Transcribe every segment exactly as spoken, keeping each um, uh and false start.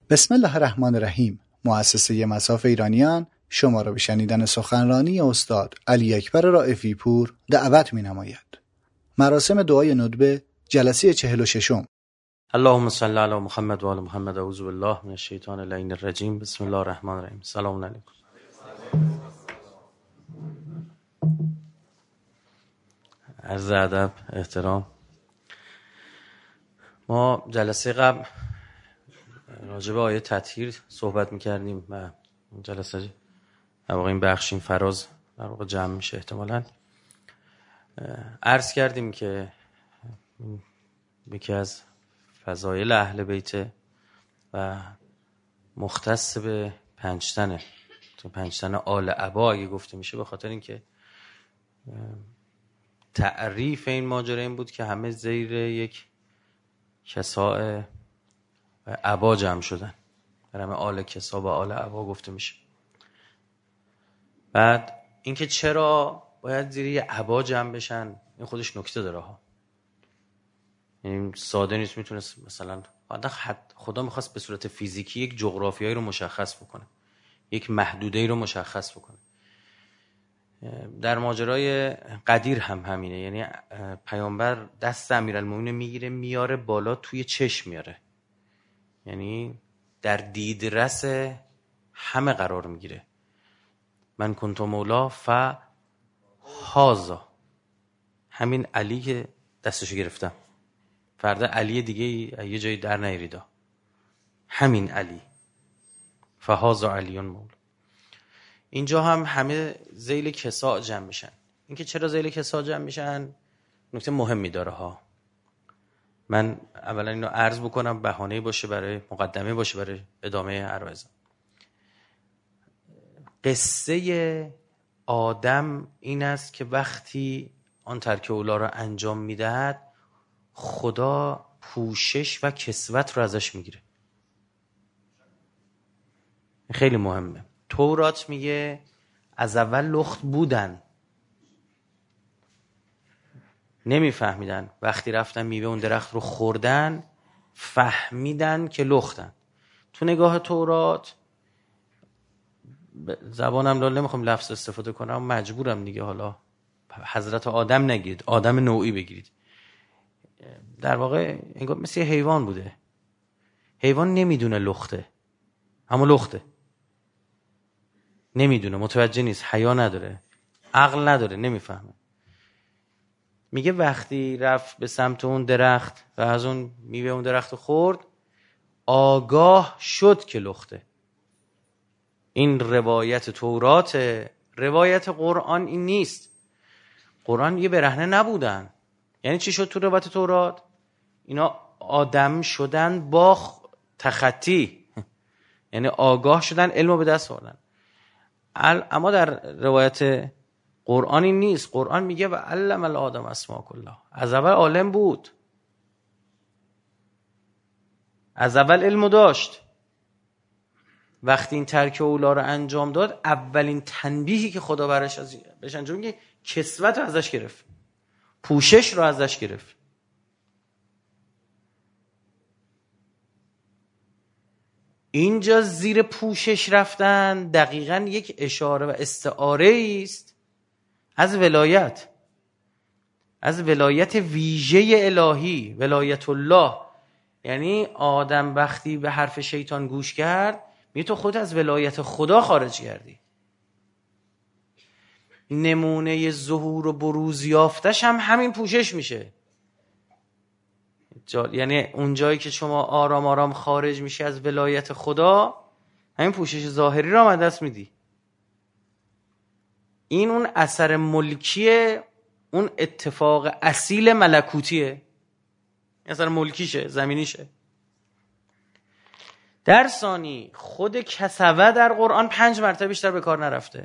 بسم الله الرحمن الرحیم. مؤسسه مصاف ایرانیان شما را به شنیدن سخنرانی استاد علی اکبر رائفی پور دعوت می‌نماید. مراسم دعای ندبه جلسه چهل و ششم. اللهم صل علی محمد و آل محمد. اعوذ بالله من الشیطان اللعین الرجیم. بسم الله الرحمن الرحیم. سلام علیکم. عرض ادب، احترام. ما جلسه قبل راجع به آیه تطهیر صحبت می‌کردیم و جلسه در واقع این بخشیم فراز در واقع جمع میشه احتمالاً. عرض کردیم که یکی از فضایل اهل بیت و مختص به پنجتنه، تو پنجتن آل عبا اگه گفته میشه، به خاطر اینکه تعریف این ماجرا این بود که همه زیر یک کساء عبا جمع شدن، در همه آل کسا و آل عبا گفته میشه. بعد اینکه چرا باید زیر یه عبا جمع بشن، این خودش نکته داره ها. یعنی ساده نیست، میتونست مثلا خدا میخواست به صورت فیزیکی یک جغرافیایی رو مشخص بکنه، یک محدوده‌ای رو مشخص بکنه. در ماجرای قدیر هم همینه، یعنی پیامبر دست امیرالمومنین میگیره میاره بالا توی چشم میاره، یعنی در دیدرس همه قرار میگیره. من کنت مولا ف هازا، همین علی که دستشو گرفتم، فردا علی دیگه یه جایی در نیریدا، همین علی فهازا علیون مولا. اینجا هم همه ذیل کساء جمع میشن. اینکه چرا ذیل کساء جمع میشن نکته مهمی داره ها. من اولا اینو عرض بکنم بهانه باشه برای مقدمه باشه برای ادامه عرایزم. قصه آدم این است که وقتی آن ترک اولا را انجام میدهد خدا پوشش و کسوت رو ازش میگیره. خیلی مهمه. تورات میگه از اول لخت بودن، نمیفهمیدن، وقتی رفتن میوه اون درخت رو خوردن فهمیدن که لختن. تو نگاه تورات، زبانم لال نمیخوام لفظ استفاده کنم، مجبورم دیگه، حالا حضرت آدم نگید، آدم نوعی بگیرید. در واقع انگار مثل حیوان بوده. حیوان نمیدونه لخته، اما لخته. نمیدونه، متوجه نیست، حیا نداره، عقل نداره، نمیفهمه. میگه وقتی رفت به سمت اون درخت و از اون میوه اون درخت خورد آگاه شد که لخته. این روایت تورات. روایت قرآن این نیست. قرآن یه برهنه نبودن. یعنی چی شد تو روایت تورات؟ اینا آدم شدن با تخطی، یعنی آگاه شدن، علم رو به دست آوردن. اما در روایت قرآن این نیست. قرآن میگه و علم الآدم اسماء کلها. از اول عالم بود، از اول علمو داشت. وقتی این ترک اولا رو انجام داد، اولین تنبیهی که خدا برش از بهش انجام میگه کسوت رو ازش گرفت، پوشش رو ازش گرفت. اینجا زیر پوشش رفتن دقیقاً یک اشاره و استعاره است از ولایت، از ولایت ویژه الهی، ولایت الله. یعنی آدم وقتی به حرف شیطان گوش کرد می تو خود از ولایت خدا خارج کردی. نمونه ظهور و بروز یافتش هم همین پوشش میشه. جا... یعنی اون جایی که شما آرام آرام خارج میشه از ولایت خدا، همین پوشش ظاهری رو هم دست میدی. این اون اثر ملکیه، اون اتفاق اصیل ملکوتیه، اثر ملکیشه، زمینیشه. در ثانی خود کسوه در قرآن پنج مرتبه بیشتر به کار نرفته.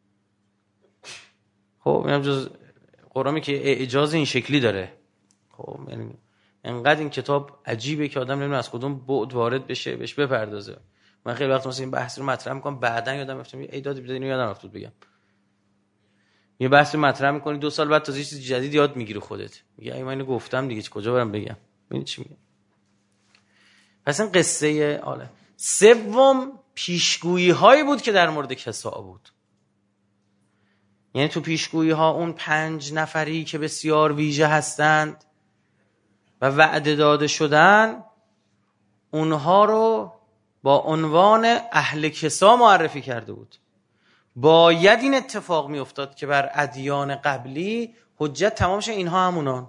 خب اینم جز قرآنی که اعجاز این شکلی داره. خب یعنی انقدر این کتاب عجیبه که آدم نمیدونه از کدوم بعد وارد بشه بهش بپردازه. من خیلی وقت مثلا این بحث رو مطرح میکنم، بعدن یادم رفته ای داد بیاد اینو یادم رفت بگم. یه بحث رو مطرح میکنی دو سال بعد تازه چیز جدید یاد میگیری خودت. میگه ای من اینو گفتم دیگه، کجا برم بگم؟ ببین چی میگه. پس این قصه آله. سوم پیشگویی هایی بود که در مورد کساء بود. یعنی تو پیشگویی ها اون پنج نفری که بسیار ویژه هستند و وعده داده شدن، اونها رو با عنوان اهل کسا معرفی کرده بود. باید این اتفاق می افتاد که بر ادیان قبلی حجت تمام شه، اینها همونان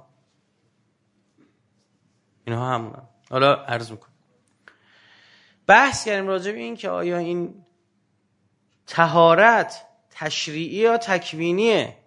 اینها همونان حالا عرض میکنم. بحث کردیم راجع به این که آیا این طهارت تشریعی یا تکوینیه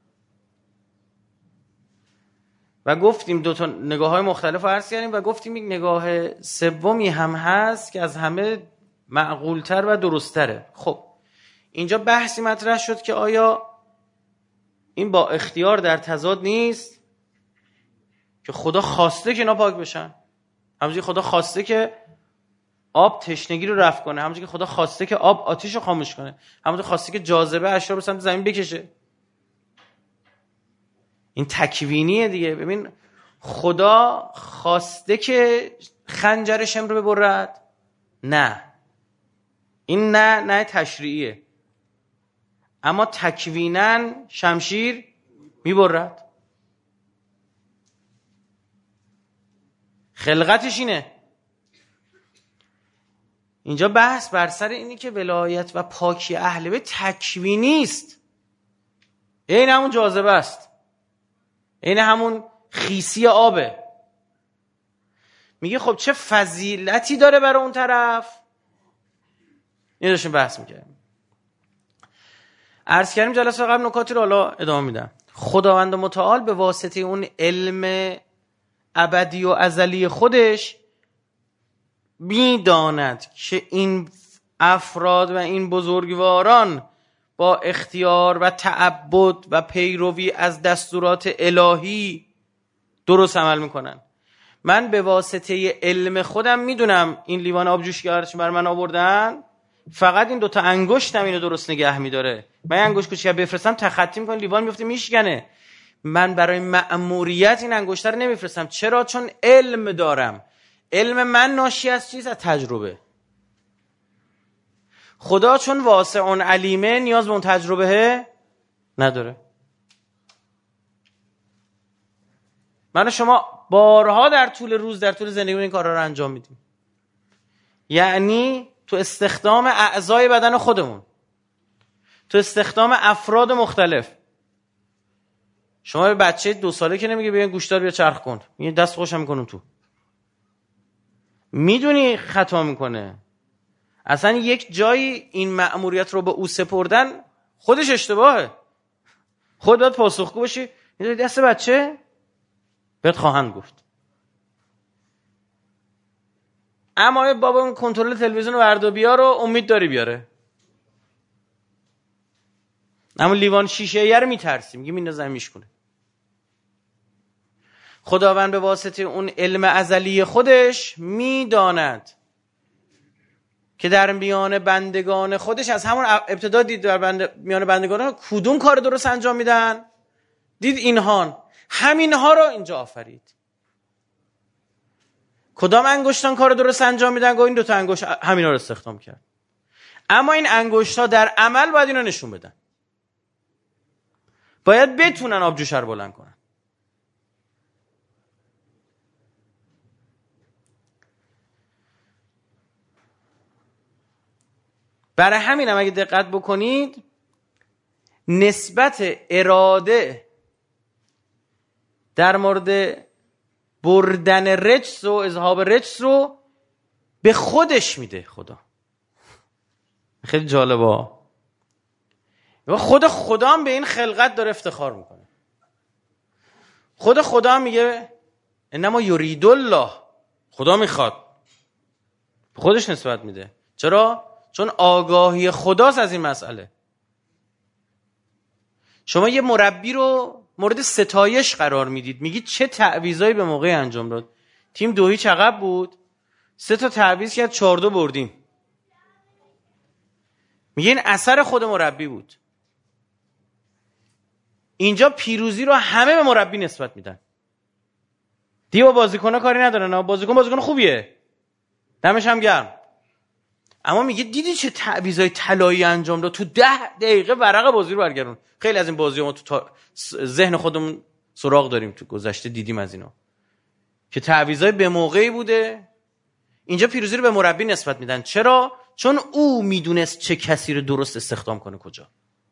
و گفتیم دو تا نگاه های مختلف عرض کردیم و گفتیم یک نگاه سومی هم هست که از همه معقولتر و درستره. خب اینجا بحثی مطرح شد که آیا این با اختیار در تضاد نیست که خدا خواسته که اینا پاک بشن؟ همونجوری خدا خواسته که آب تشنگی رو رفع کنه، همونجوری که خدا خواسته که آب آتش رو خاموش کنه، همونجوری خواسته که جاذبه اشیا رو به سمت زمین بکشه. این تکوینیه دیگه. ببین خدا خواسته که خنجر شم رو ببرد؟ نه، این نه نه تشریعیه، اما تکویناً شمشیر میبرد. خلقتش اینه. اینجا بحث بر سر اینی که ولایت و پاکی اهل بیت تکوینی است، این همون جاذبه است، این همون خیسی آبه. میگه خب چه فضیلتی داره برای اون طرف؟ این داشتیم بحث میکردیم. عرض کردیم جلسه قبل، نکاتی رو حالا ادامه میدم. خداوند متعال به واسطه اون علم ابدی و ازلی خودش میداند که این افراد و این بزرگواران با اختیار و تعبد و پیروی از دستورات الهی درست عمل میکنن. من به واسطه علم خودم میدونم این لیوان آبجوش که بر من آوردن فقط این دوتا انگشتم اینو درست نگه میداره. من انگشت کوچیک بفرستم تخطی میکنه، لیوان میفته میشکنه. من برای مأموریت این انگشت رو نمیفرستم. چرا؟ چون علم دارم. علم من ناشی از چیز؟ از تجربه. خدا چون واسع اون علیمه نیاز به اون تجربه نداره. من و شما بارها در طول روز در طول زندگی این کارا رو انجام میدیم، یعنی تو استخدام اعضای بدن خودمون، تو استخدام افراد مختلف. شما به بچه دو ساله که نمیگه بیا گوشتار بیا چرخ کن، میگه دست خوشم میکنم تو، میدونی خطا میکنه. اصلا یک جایی این مأموریت رو به او سپردن خودش اشتباهه. خود باید پاسخگو باشی. میدونی دست بچه بهت خواهند گفت. اما بابا اون کنترل تلویزیون و ورد و بیا رو امید داری بیاره، اما لیوان شیشه ای رو میترسی، میگه میندازم میشکنه. خداوند به واسطه اون علم ازلی خودش میداند که در میان بندگان خودش، از همون ابتدا دید در بند... میان بندگان کدوم کار درست انجام میدن، دید اینهان، همینها رو اینجا آفرید. کدام انگشتان کار درست انجام میدن؟ گو این دوتا انگشت همینا رو استخدام کرد. اما این انگشت‌ها در عمل باید اینو نشون بدن، باید بتونن آبجوشه رو بلند کنن. برای همین هم اگه دقت بکنید نسبت اراده در مورد بردن رجس و اذهاب رجس رو به خودش میده خدا. خیلی جالبه. خود خدا هم به این خلقت داره افتخار میکنه. خود خدا هم میگه انما یرید الله، خدا میخواد، به خودش نسبت میده. چرا؟ چون آگاهی خداست از این مسئله. شما یه مربی رو مورد ستایش قرار میدید، میگید چه تعویضایی به موقع انجام داد. تیم دو هیچ عقب بود، سه تا تعویض کرد، چهار دو بردیم. میگه این اثر خود مربی بود. اینجا پیروزی رو همه به مربی نسبت میدن. دیگه با بازیکن‌ها کاری ندارن. بازیکن بازیکن خوبیه، دمش هم گرم، اما میگه دیدی چه تعویضای طلایی انجام داد، تو ده دقیقه ورق بازی رو برگردون. خیلی از این بازی ما تو تا... ذهن خودمون سراغ داریم، تو گذشته دیدیم از اینا که تعویضای به موقعی بوده. اینجا پیروزی رو به مربی نسبت میدن. چرا؟ چون او میدونست چه کسی رو درست استخدام کنه کجا.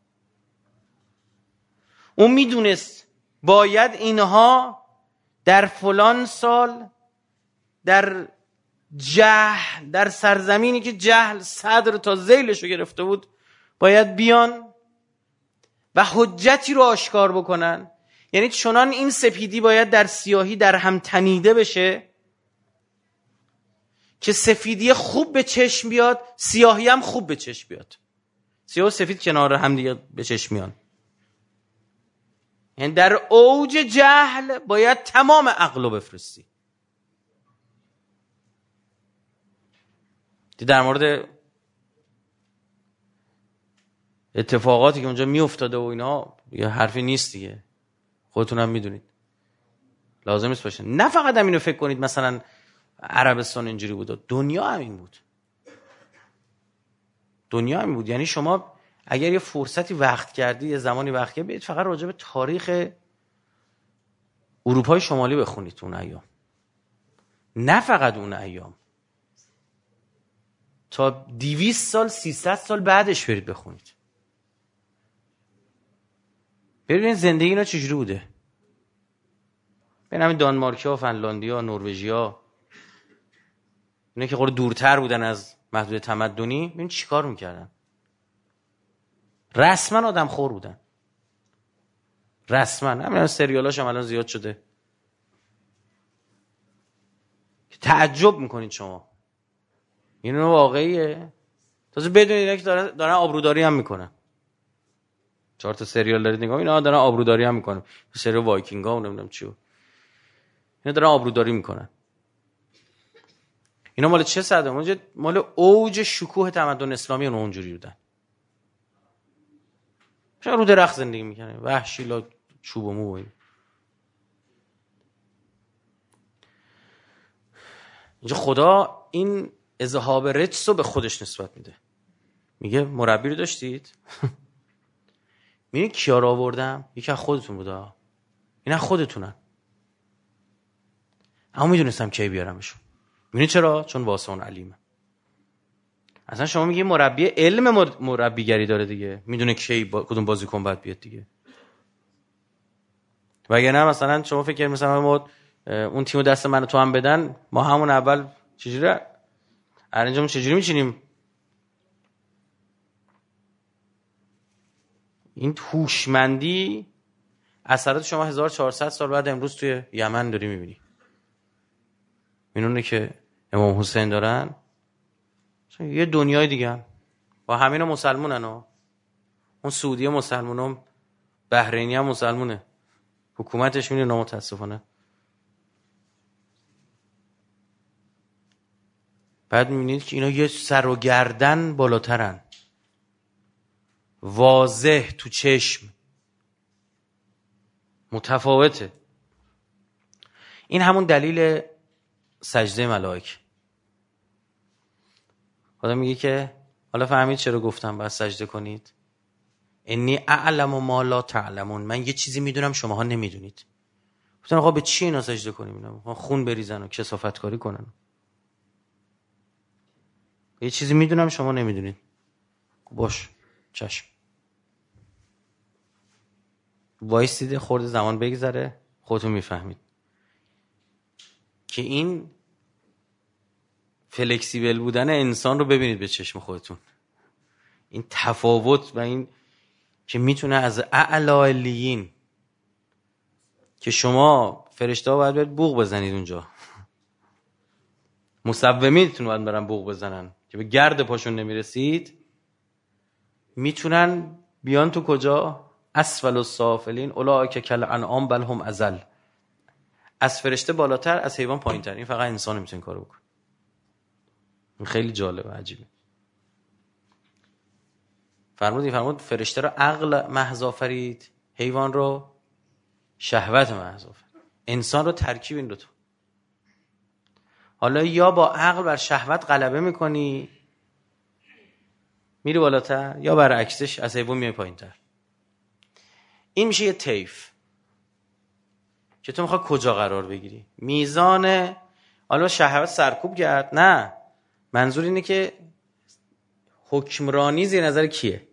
او میدونست باید اینها در فلان سال در جهل، در سرزمینی که جهل صدر تا ذیلش رو گرفته بود، باید بیان و حجتی رو آشکار بکنن. یعنی چنان این سپیدی باید در سیاهی در هم تنیده بشه که سفیدی خوب به چشم بیاد، سیاهی هم خوب به چشم بیاد. سیاه و سفید کنار هم دیگه به چشم میان. یعنی در اوج جهل باید تمام عقل رو بفرستی. در مورد اتفاقاتی که اونجا میافتاده و اینا یه حرفی نیست دیگه، خودتون هم میدونید، لازم نیست باشه. نه فقط هم اینو فکر کنید مثلا عربستان اینجوری بود، دنیا همین بود. دنیا همین بود. یعنی شما اگر یه فرصتی وقت کردی، یه زمانی وقت کردی، برید فقط راجع به تاریخ اروپای شمالی بخونید اون ایام. نه فقط اون ایام، تا دویست سال سیصد سال بعدش برید بخونید. ببینید زندگی اینا چجوری بوده. ببین همین دانمارکیا و فنلاندیا و نروژیا، اینا که خورده دورتر بودن از محدود تمدنی، ببین چیکار میکردن. رسما آدم خور بودن. رسما همین سریالاش هم الان زیاد شده. تعجب میکنید شما. این واقعیه. تازه بدون اینا که دارن, دارن آبروداری هم میکنن. چهار تا سریال دارید نگاه، اینا دارن آبروداری هم میکنن. سریال وایکینگا و نمیدونم چیو. اینا دارن آبروداری میکنن. اینا مال چه صدم؟ مال اوج شکوه تمدن اسلامی اون اونجوری بودن. چرا رو درخت زندگی میکنه؟ وحشی لا چوب و مو. اینجا خدا این اذهاب رجس رو به خودش نسبت میده. میگه مربی رو داشتید؟ میبینید کیا رو آوردم؟ یکی از خودتون بوده. اینا خودتونن. اما میدونستم کی بیارمشون. میبینید چرا؟ چون واسه اون علیمه. اصلا شما میگی مربی علم مربیگری داره دیگه، میدونه کی با... کدوم بازیکن باید بیاد دیگه. وگرنه مثلا شما فکر مثلا ما اون تیمو دست من و تو هم بدن، ما همون اول چجوری ارنجمون چجوری میچینیم؟ این هوشمندی اثرات شما هزار و چهارصد سال بعد امروز توی یمن داری میبینی. اینونه که امام حسین دارن یه دنیای دیگه با همین مسلمونن ها. اون سعودی مسلمونم، بحرینی هم مسلمونه، حکومتش میره نامتاسفانه. بعد میبینید که اینا یه سر و گردن بالاترن، واضح تو چشم، متفاوته. این همون دلیل سجده ملائکه. خدا میگه که حالا فهمید چرا گفتم باید سجده کنید؟ انی اعلم ما لا تعلمون، من یه چیزی میدونم شماها نمیدونید. گفتن آقا به چی اینا سجده کنیم؟ اینا خون بریزن و کثافت کاری کنن. یه چیزی میدونم شما نمیدونید. باش، چشم. وایسیده خورده زمان بگذره، خودتون میفهمید که این فلکسیبل بودن انسان رو ببینید به چشم خودتون. این تفاوت و این که میتونه از اعلی علیین که شما فرشته ها باید باید بوق بزنید اونجا، مصومیتون باید برن بوق بزنن که به گرد پاشون نمیرسید، میتونن بیان تو کجا؟ اسفل السافلین اولئک کالانعام بل هم اضل. از فرشته بالاتر، از حیوان پایینتر. این فقط انسان میتونه کارو بکنه. این خیلی جالبه، عجیبه. فرمود فرمود فرشته رو عقل محض آفرید، حیوان رو شهوت محض آفرید، انسان رو ترکیب این دوتا. حالا یا با عقل بر شهوت غلبه میکنی میری بالاتر، یا برعکسش از حیوان میای پایینتر. این میشه یه طیف که تو میخوای کجا قرار بگیری. میزان حالا شهوت سرکوب کرد، نه، منظور اینه که حکمرانی زیر نظر کیه،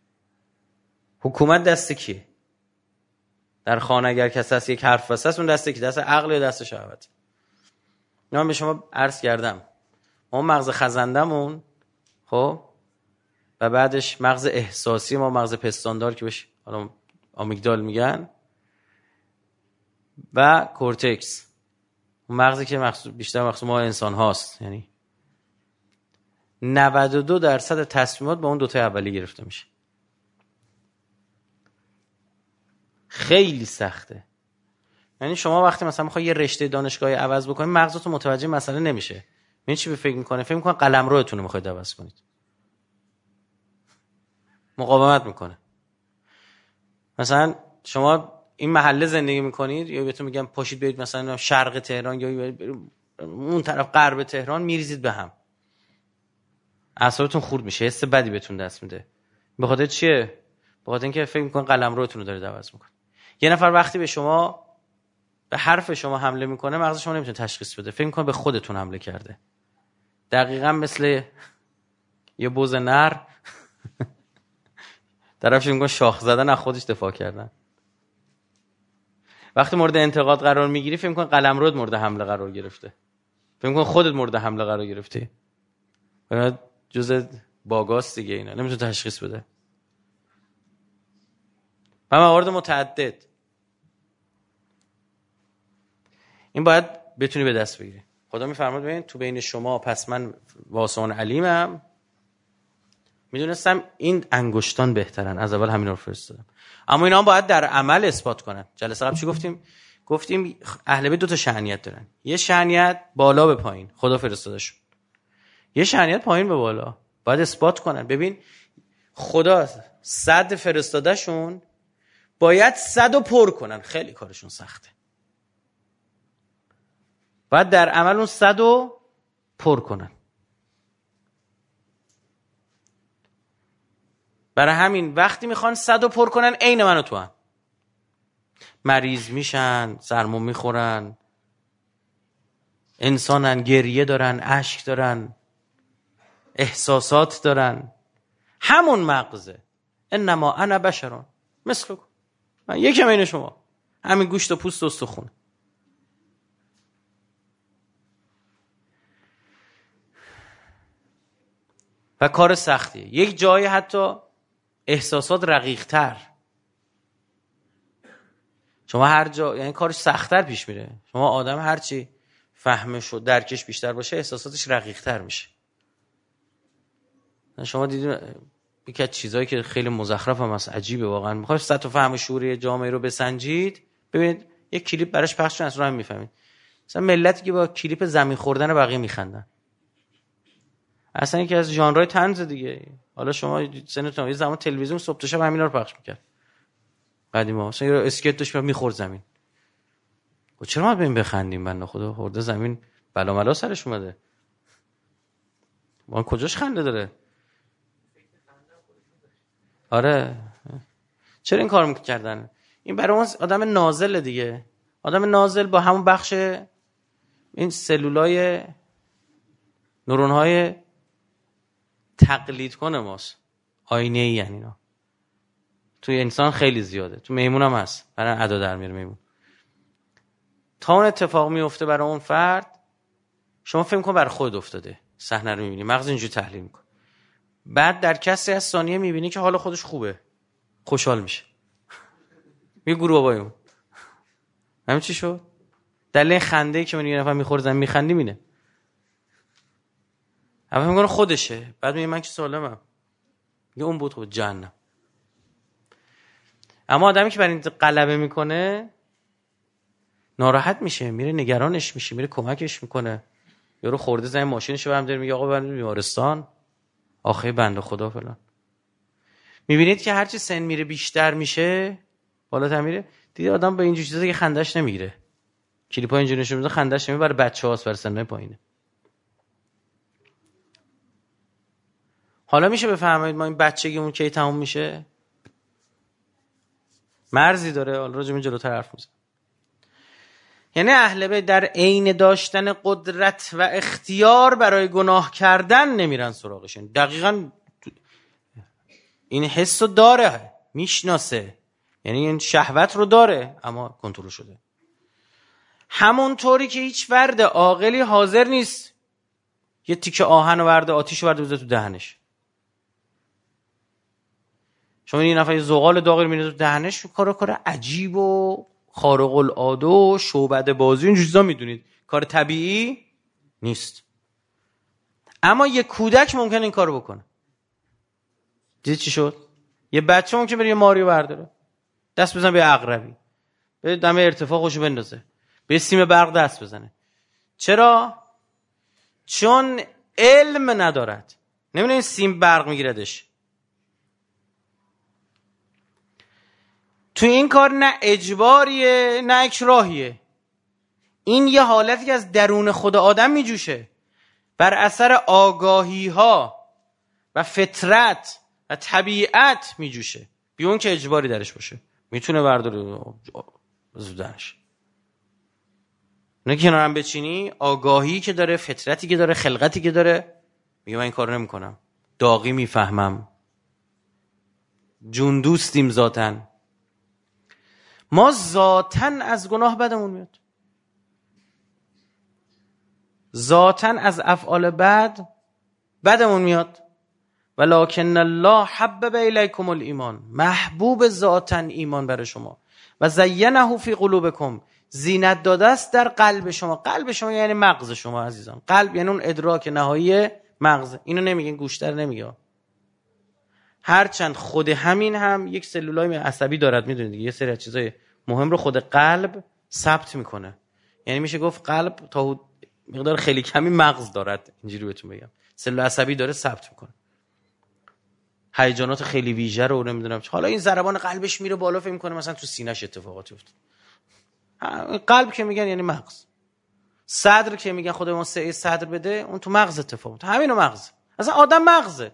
حکومت دست کیه. در خانه اگر کسی هست یک حرف وسط، اون دسته کی؟ دست عقل یا دست شهوت؟ من به شما عرض کردم ما مغز خزندمون، خب، و بعدش مغز احساسی ما، مغز پستاندار که بهش حالا آمیگدال میگن، و کورتکس، اون مغزی که مخصوص بیشتر مخصوص ما انسان هاست. یعنی نود و دو درصد تصمیمات با اون دوتا اولی گرفته میشه. خیلی سخته. یعنی شما وقتی مثلا میخوای یه رشته دانشگاهی عوض بکنید، مغزتون متوجه مسئله نمیشه. این چی به فکر میکنه؟ فکر میکنه قلمروتون رو میخواید عوض کنید. مقاومت میکنه. مثلا شما این محله زندگی میکنید، یا بهتون میگم پاشید برید مثلا شرق تهران یا اون طرف غرب تهران، میریزید به هم. اعصابتون خورد میشه، حس بدی بهتون دست میده. به خاطر چیه؟ به خاطر اینکه فکر میکنن قلمروتون رو داره عوض میکنه. یه نفر وقتی به شما به حرف شما حمله میکنه، مغز شما نمیتونه تشخیص بده، فکر میکنه به خودتون حمله کرده. دقیقاً مثل یه بز نر طرفش میگه شاخ زدن، از خودش دفاع کردن. وقتی مورد انتقاد قرار میگیری، فکر می‌کنی قلمرود مورد حمله قرار گرفته. فکر می‌کنی خودت مورد حمله قرار گرفتی. باید جزء باگاست دیگه، اینا نمیتونه تشخیص بده. و موارد متعدد این باید بتونی به دست بگیری. خدا میفرماد ببین تو بین شما پس من واسون علیمم، میدونستم این انگشتان بهترن، از اول همینا رو فرستادم. اما اینا هم باید در عمل اثبات کنن. جلسه قبل چی گفتیم؟ گفتیم اهل بیت دو تا شأنیت دارن. یه شأنیت بالا به پایین، خدا فرستادشون. یه شأنیت پایین به بالا، باید اثبات کنن. ببین خدا صد فرستادشون، باید صد رو پر کنن. خیلی کارشون سخته. باید در عمل اون صد رو پر کنن. برای همین وقتی میخوان صد رو پر کنن، عین من و تو هم مریض میشن، سرما میخورن، انسانن، گریه دارن، اشک دارن، احساسات دارن. همون مغزه. انما انا بشرون مثلکم، من یکم این شما، همین گوشت و پوست و استخون. و کار سختیه. یک جایی حتی احساسات رقیق‌تر. شما هر جا، یعنی کارش سخت‌تر پیش میره. شما آدم هرچی فهمش و درکش بیشتر باشه، احساساتش رقیق‌تر میشه. شما دیدین یکی از چیزایی که خیلی مزخرف هم هست، عجیبه واقعا. میخواید سطح فهم شعوری جامعه رو بسنجید، ببینید یک کلیپ براش پخش شد، از رو هم میفهمید. مثلا ملتی که با کلیپ زمین خوردن بقیه میخندن، اصلا یکی از ژانرهای طنز دیگه. حالا شما سنتون یه زمان تلویزیون صبح تا شب همینا رو پخش میکرد قدیما، مثلا یه اسکیت داشت میخورد زمین. و چرا ما ببین بخندیم؟ بنده خدا خورده زمین، بلا ملا سرش اومده، وان کجاش خنده داره؟ آره، چرا این کار میکردن؟ این برای اون آدم نازل دیگه. آدم نازل با همون بخش این سلولای نورون‌های تقلید کنه ماست، آینه ای یعنی اینا. توی انسان خیلی زیاده، تو میمون هم هست، برای ادا در میاره میمون. تا اون اتفاق میفته برای اون فرد، شما فکر کن برای خود افتاده، صحنه رو میبینی، مغز اینجوری تحلیل میکنه. بعد در کسری از ثانیه میبینی که حالا خودش خوبه، خوشحال میشه، میگه گروه بابایون همین چی شد؟ دلیل خنده که من یه نفر میخوره زمین میخندی مینه. اول میگه خودشه، بعد میگه من که سالمم، میگه اون بود خود جهنم. اما آدمی که بر این غلبه میکنه ناراحت میشه، میره نگرانش میشه، میره کمکش میکنه. یارو خورده زمین ماشینشو برام داره، میگه آقا بریم بیمارستان، آخه بنده خدا فلان. میبینید که هرچی سن میره بیشتر میشه، بالاتر میره، دیگه آدم به اینجور چیزا دیگه خندش نمیگیره. کلیپا اینجوری نشون میده خندش نمیگیره، برای بچه‌هاست، برای سنای پایینه. حالا میشه بفرمایید ما این بچگیمون کی تموم میشه؟ مرزی داره. حالا راجع به جلوتر حرف میزنم. یعنی اهل بیت در عین داشتن قدرت و اختیار برای گناه کردن نمیرن سراغشون. دقیقاً این حسو داره، میشناسه، یعنی این شهوت رو داره اما کنترل شده. همونطوری که هیچ فرد عاقلی حاضر نیست یه تیکه آهن ورده آتیش ورده بزنه تو دهنش. شما این نفر یه زغال داغی رو می‌ریزه تو دهنش، کار کار عجیب و خارق العاده و شعبده بازی این چیزا میدونید، کار طبیعی نیست. اما یه کودک ممکن این کارو بکنه. دیدی چی شد؟ یه بچه ممکن بره یه ماریو برداره، دست بزنه به عقربی، به دم ارتفاع خوشو بندازه، به سیم برق دست بزنه. چرا؟ چون علم ندارد، نمیدونه این سیم برق میگیردش. تو این کار نه اجباریه نه اکراهیه. این یه حالتی که از درون خود آدم میجوشه، بر اثر آگاهی ها و فطرت و طبیعت میجوشه، بیون که اجباری درش باشه. میتونه برداره زودنش. نه که کنارم بچینی، آگاهی که داره، فطرتی که داره، خلقتی که داره، میگه من این کار نمی کنم. داغی میفهمم، جون دوستیم ذاتن. ما ذاتن از گناه بدمون میاد، ذاتن از افعال بد بدمون میاد. ولکن الله حبب الیکم الایمان، محبوب ذاتن ایمان برای شما. و زینه فی قلوبکم، زینت داده است در قلب شما. قلب شما یعنی مغز شما عزیزان. قلب یعنی اون ادراک نهایی مغز. اینو نمیگن، گوشتر نمیگه. هرچند خود همین هم یک سلولای عصبی دارد، میدونید یه سری از چیزای مهم رو خود قلب ثبت میکنه. یعنی میشه گفت قلب تا مقدار خیلی کمی مغز دارد، اینجوری بهتون بگم. سلول عصبی داره ثبت میکنه هیجانات خیلی ویژه رو، نمیدونم. حالا این ضربان قلبش میره بالا، فکر میکنه مثلا تو سینه‌ش اتفاقاتی افتاد. قلب که میگن یعنی مغز. صدر که میگن خود ما سه صدر بده، اون تو مغز اتفاق افتاد. همینو مغز. اصلا آدم مغزه.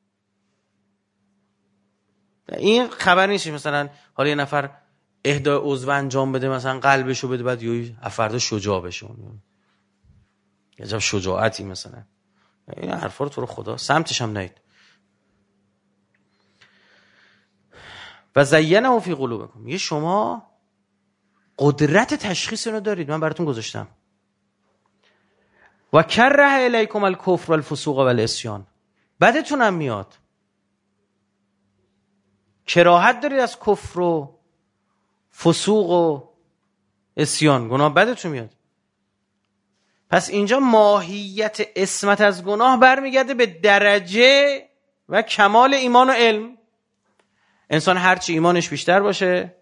این خبر نیست مثلا حالا یه نفر اهدای عضو انجام بده، مثلا قلبشو بده، بعد یه افراد شجاع بشه. یه جا شجاعتی مثلا. این حرفا رو تو رو خدا سمتش هم نید. و زینه فی قلوبکم، یه شما قدرت تشخیص اینو دارید، من براتون گذاشتم. و کره الیکم الکفر والفسوق والعصیان، بدتون هم میاد، کراهت دارید از کفر و فسوق و عصیان، گناه بدتون میاد. پس اینجا ماهیت عصمت از گناه برمیگرده به درجه و کمال ایمان و علم. انسان هرچی ایمانش بیشتر باشه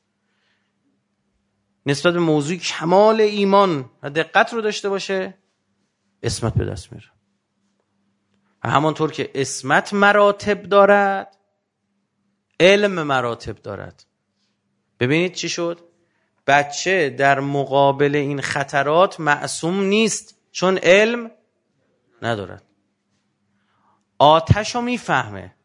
نسبت به موضوع کمال ایمان و دقت رو داشته باشه، عصمت به دست میاره. همانطور که عصمت مراتب دارد، علم مراتب دارد. ببینید چی شد؟ بچه در مقابل این خطرات معصوم نیست، چون علم ندارد. آتش رو میفهمه،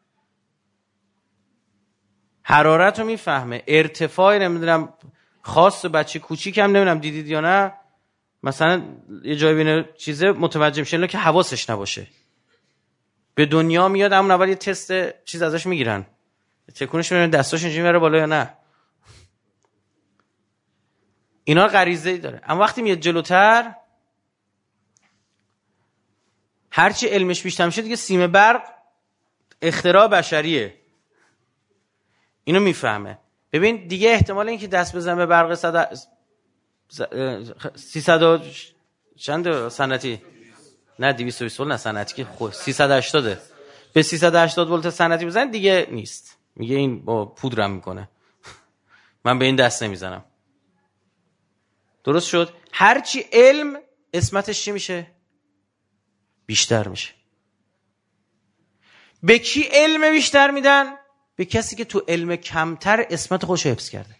حرارت رو میفهمه، ارتفاع نمیدونم خاص بچه کوچیک هم نمیدونم دیدید یا نه، مثلا یه جایی بینه چیزه متوجه میشه که حواسش نباشه، به دنیا میاد همون اول یه تست چیز ازش میگیرن، تکونش میبینن دستاش اینجوری میره بالا یا نه. اینا غریزه‌ای داره. اما وقتی میاد جلوتر، هرچی علمش بیشتر میشه دیگه، سیم برق اختراع بشریه، اینو میفهمه. ببین دیگه احتمال اینکه دست بزنه به برق صد سیصد چند سنتی، نه دویست و بیست ولت نه سنتی که خود سیصد و هشتاد به سیصد و هشتاد ولت سنتی بزنه دیگه نیست. میگه این با پودرم میکنه، من به این دست نمیزنم. درست شد؟ هرچی علم عصمتش چی میشه؟ بیشتر میشه. به کی علم بیشتر میدن؟ به کسی که تو علم کمتر عصمت خودش حفظ کرده.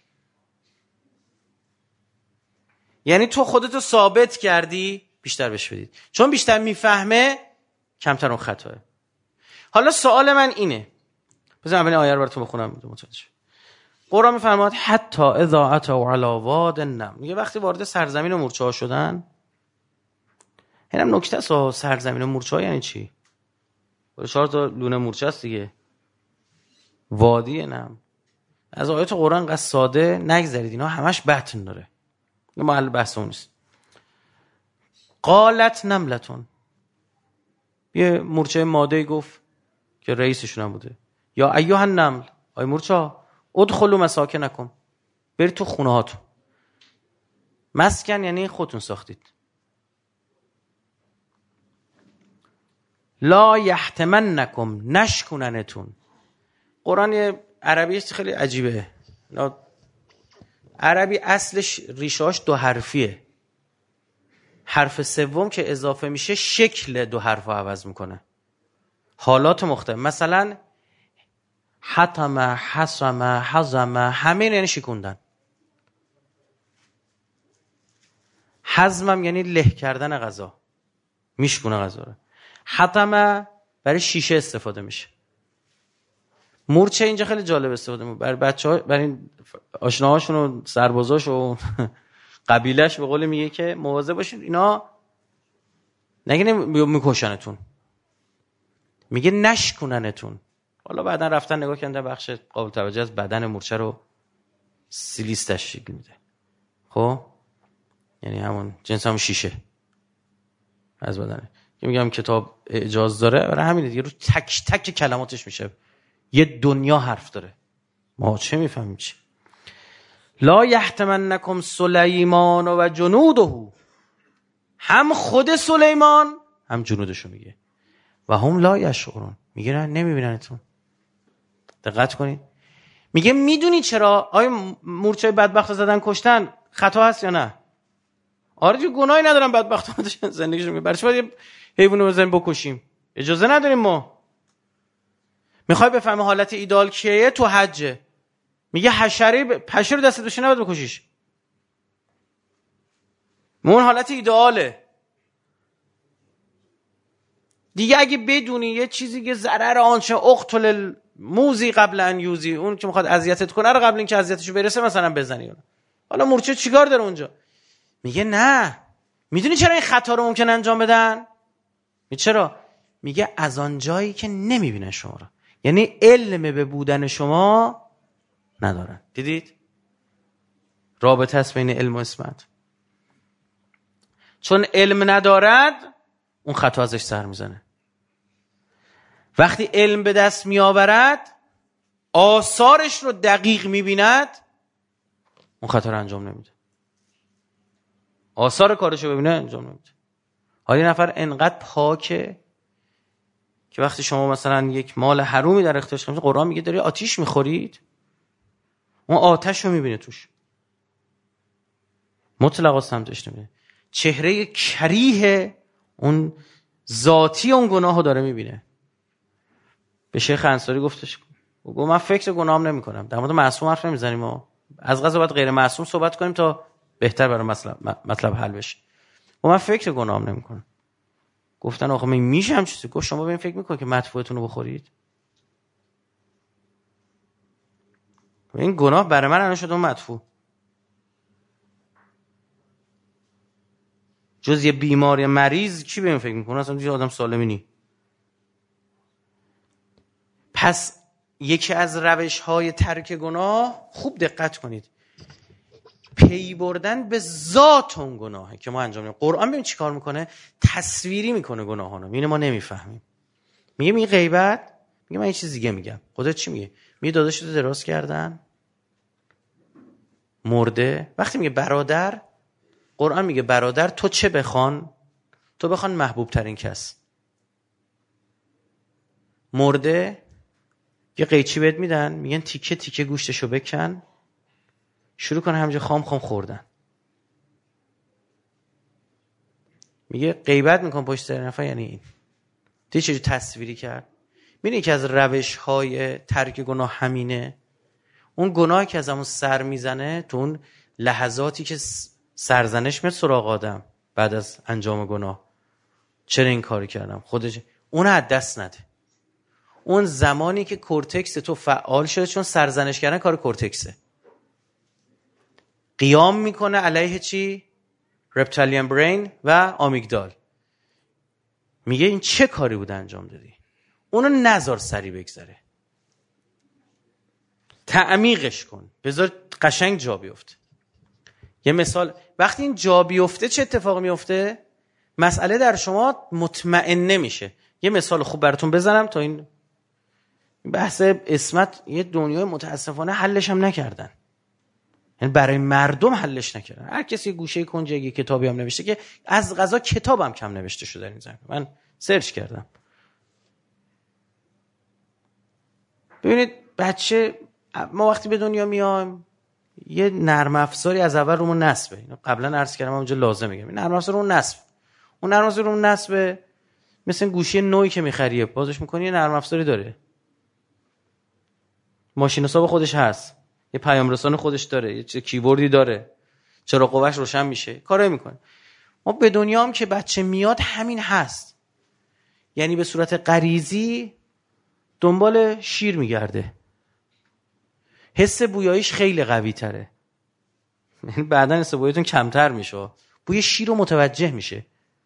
یعنی تو خودتو ثابت کردی، بیشتر بهش بدید. چون بیشتر میفهمه، کمتر اون خطاه. حالا سوال من اینه، بذار اول آیه رو براتون بخونم متوجه. قرآن میفرماد حتی اذا اتوا علی واد النمل، میگه وقتی وارد سرزمین مورچه‌ها شدن. اینم نکته است، سرزمین مورچه‌ها یعنی چی؟ چهار تا لونه مورچه است دیگه. وادی نمل. از آیات قرآن قصد ساده نگذرید، اینا همش بطن داره. این محل بحث اون نیست. قالت نملتون، یه مورچه ماده گفت که رئیسشون هم بوده، یا ایها النمل، آی مورچه ادخلوا مساکنکم، برید تو خونه هاتون. مسکن یعنی خودتون ساختید. لا یحتمنکم، نشکننتون. قرآن عربیش خیلی عجیبه. عربی اصلش ریشه‌اش دو حرفیه. حرف سوم که اضافه میشه شکل دو حرف رو عوض میکنه، حالات مختلف. مثلا حتم، حسم، حزم، همه یعنی شکوندن. حزمم یعنی له کردن غذا، میشکونه غذا رو. حتم برای شیشه استفاده میشه. مورچه اینجا خیلی جالب استفاده میشه برای بچه‌ها، برای آشناهاشون و سربازاش و قبیلهش. به قول میگه که مواظب باشید اینا نگه میکشنتون، میگه نشکننتون. حالا بعدا رفتن نگاه کردن بخش قابل توجه از بدن مورچه رو سیلیستش شکل میده. خب یعنی همون جنس همون شیشه از بدنه که میگم کتاب اجاز داره، برای همین دیگه رو تک تک کلماتش میشه یه دنیا حرف داره. ما چه میفهمیم چی؟ لا یحتمنکم سلیمان و جنوده، هم خود سلیمان هم جنودشو میگه. و هم لا یشعرون، میگه نه نمیبیننتون. دقت کنید، میگه میدونی چرا آیا مورچه بدبخت زدن کشتن خطا هست یا نه؟ آره جو گناهی ندارن بدبخت زندگیشون میگه برای چی باید یه حیوانو بزنیم بکشیم؟ اجازه نداریم ما. میخوای بفهمی حالت ایدال کیه؟ تو حجه. میگه حشره پشه رو دستت بشه نباید بکشیش. اون حالت ایداله. دیگه اگه بدونی یه چیزی که ضرر آنچه اقتل موزی قبل ان یوزی، اون که میخواد اذیتت کنه رو قبل اینکه اذیتشو برسه مثلا بزنی. حالا مورچه چیکار داره اونجا؟ میگه نه. میدونی چرا این خطا رو ممکن انجام بدن؟ میگه چرا؟ میگه از آن جایی که نمیبینه شما رو، یعنی علم به بودن شما ندارن. دیدید؟ رابطه است بین علم و اسمت. چون علم ندارد اون خطا ازش سر میزنه. وقتی علم به دست میآورد آثارش رو دقیق میبیند، اون خطا رو انجام نمیده. آثار کارش رو ببینه انجام نمیده. حالا یه نفر انقدر پاکه که وقتی شما مثلا یک مال حرومی در اختیارش قرار قرآن میگه داری آتیش میخورید، اون آتش رو میبینه توش، مطلقا سمتش نمیده. چهره کریه اون ذاتی اون گناه رو داره میبینه. به شیخ انصاری گفتش، گفت من فکر گناهم نمی کنم. در مورد معصوم حرف نمیزنیم، ما از قضا باید غیر معصوم صحبت کنیم تا بهتر برای مطلب مطلب حل بشه. و من فکر گناهم نمی کنم. گفتن آخه من میشه هم چیزی؟ گفت شما به این فکر میکنید که مدفوعتون رو بخورید؟ این گناه برای من الان شده مدفوع. جز یه بیماری مریض کی به این فکر میکنه؟ اصلا یه آدم سالمی نی. پس یکی از روش‌های ترک گناه، خوب دقت کنید، پی بردن به ذات اون گناهه که ما انجام میدیم. قرآن ببین چیکار میکنه؟ تصویری میکنه گناهانو. میگه ما نمیفهمیم. میگه می غیبت، میگه من یه چیز دیگه میگم. خودت چی میگه؟ میگه داداشت رو دراز کردن، مرده. وقتی میگه برادر، قرآن میگه برادر تو چه بخوان؟ تو بخوان محبوب ترین کس. مرده یه قیچی بهت میدن، میگن تیکه تیکه گوشتشو بکن، شروع کنه همینجا خام خام خوردن. میگه غیبت میکن پشت سر نفر، یعنی این. دیگه چجوری تصویری کرد؟ میدونی که از روش های ترک گناه همینه. اون گناهی که از همون سر میزنه، تو اون لحظاتی که سرزنش میاد سراغ آدم بعد از انجام گناه، چرا این کاری کردم، خودش اون از دست نده. اون زمانی که کورتکس تو فعال شده، چون سرزنش کردن کار کورتکسه، قیام میکنه علیه چی؟ رپتیلیان برین و آمیگدال. میگه این چه کاری بود انجام دادی؟ اونو نذار سری بگذره، تعمیقش کن، بذار قشنگ جا بیفته. یه مثال، وقتی این جا بیفته چه اتفاقی میفته؟ مسئله در شما مطمئن نمیشه. یه مثال خوب براتون بزنم تا این بحث اسمت یه دنیای متاسفانه حلش هم نکردن، یعنی برای مردم حلش نکردن. هر کسی گوشه کنجه یه کتابی هم نوشته که از قضا کتابم کم نوشته شده در این زمینه. من سرچ کردم. ببینید بچه، ما وقتی به دنیا میایم یه نرم افزاری از اول رومون نصبه. اینو قبلا عرض کردم، اونجا لازم میگم. این نرم افزار رومون نصب، اون نرم افزار رومون نصبه، مثل گوشی نوعی که میخریه بازش میکنی یه نرم افزاری داره، ماشین حساب خودش هست، یه پیام رسان خودش داره، یه کیبوردی داره، چراغ قوهش روشن میشه، کارایی میکنه. ما به دنیا هم که بچه میاد همین هست، یعنی به صورت غریزی دنبال شیر میگرده، حس بویاییش خیلی قوی تره، بعدن حس بویاییتون کمتر میشه، بوی شیر رو متوجه میشه.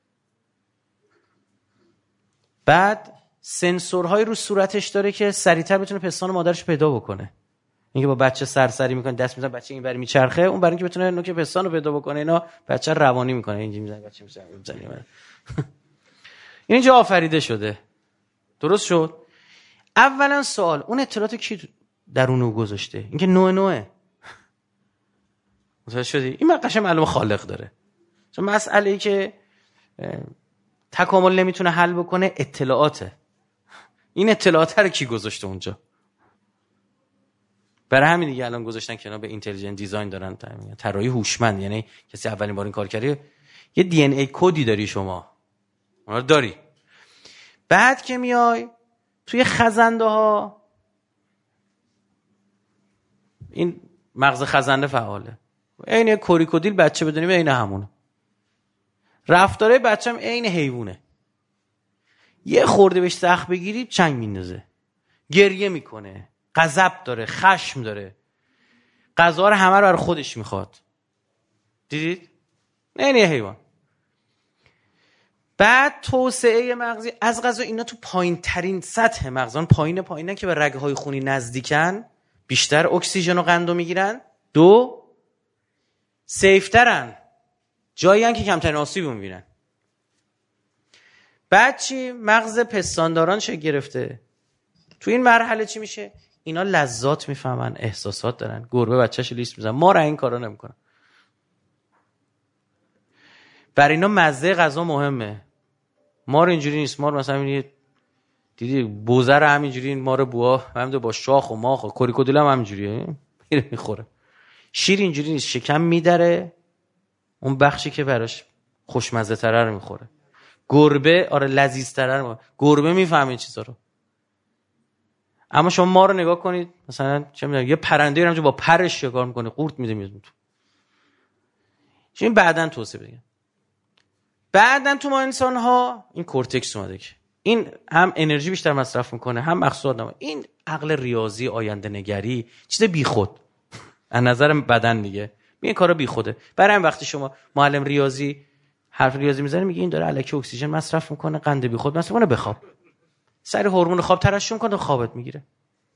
بعد سنسورهای رو صورتش داره که سریعتر بتونه پستان مادرش پیدا بکنه. اینکه با بچه سرسری میکنه، دست میزنه بچه این بر میچرخه، اون برای اینکه بتونه نوک پستان رو پیدا بکنه، اینا بچه روانی میکنه، اینجوری میزنه بچه میزنه میزنه این اینجا آفریده شده. درست شد؟ اولا سوال، اون اطلاعات کی درونو گذاشته؟ اینکه نوع نوعه. متوجه شدی؟ این قشنگ معلومه خالق داره. چون مسئله ای که تکامل نمیتونه حل بکنه اطلاعاته. این اطلاعات رو کی گذاشته اونجا؟ برای همین دیگه الان گذاشتن که اینا به اینتلیجنت دیزاین دارن، طراحی هوشمند، یعنی کسی اولین بار این کار کرده. یه دی ان ای کدی داری شما، اونا رو داری. بعد که میای توی خزنده ها، این مغز خزنده فعاله، عین کوریکودیل بچه بدونیم عین همونه. رفتاره بچه هم عین حیوونه، یه خورده بهش سخت بگیری چنگ میندازه، گریه میکنه، غضب داره، خشم داره، غذا رو همه رو برای خودش میخواد. دیدید؟ عین حیوان. بعد توسعه مغزی، از قضا اینا تو پایین ترین سطح مغزان، پایین پایینن که به رگه های خونی نزدیکن، بیشتر اکسیژن و قندو میگیرن. دو، سیفترن، جایی هن که کمترین آسیب میبینن. بعد چی؟ مغز پستانداران شکل گرفته. تو این مرحله چی میشه؟ اینا لذات میفهمن، احساسات دارن. گربه بچه‌ش لیست میزنه، ما را این کارا نمیکنن. برای اینا مزه غذا مهمه. مار اینجوری نیست. مار مثلا یه دیدی بوزه رو همینجوری، مار بوا همینطور با شاخ و ماخ و کوریکودیل هم همینجوریه میره میخوره. شیر اینجوری نیست، شکم میدره اون بخشی که براش خوشمزه تره رو میخوره. گربه آره لذیذ تره رو، گربه میفهمه این چیزا رو. اما شما ما رو نگاه کنید، مثلا چه میدونم یه پرنده رو با پرش شکار میکنه، قورت میده میاد تو. این بعدن توسعه بده. بعدن تو ما انسان ها این کورتکس اومده که این هم انرژی بیشتر مصرف میکنه، هم مقصود نمه. این عقل ریاضی، آینده نگری، چیز بیخود از نظر بدن دیگه. این کارا بیخوده. برای هم وقتی شما معلم ریاضی حرف ریاضی میزنه میگه این داره الکی اکسیژن مصرف میکنه، قند بیخود مصرف کنه، بخواب. سری هورمون خواب ترشح کنه، خوابت میگیره.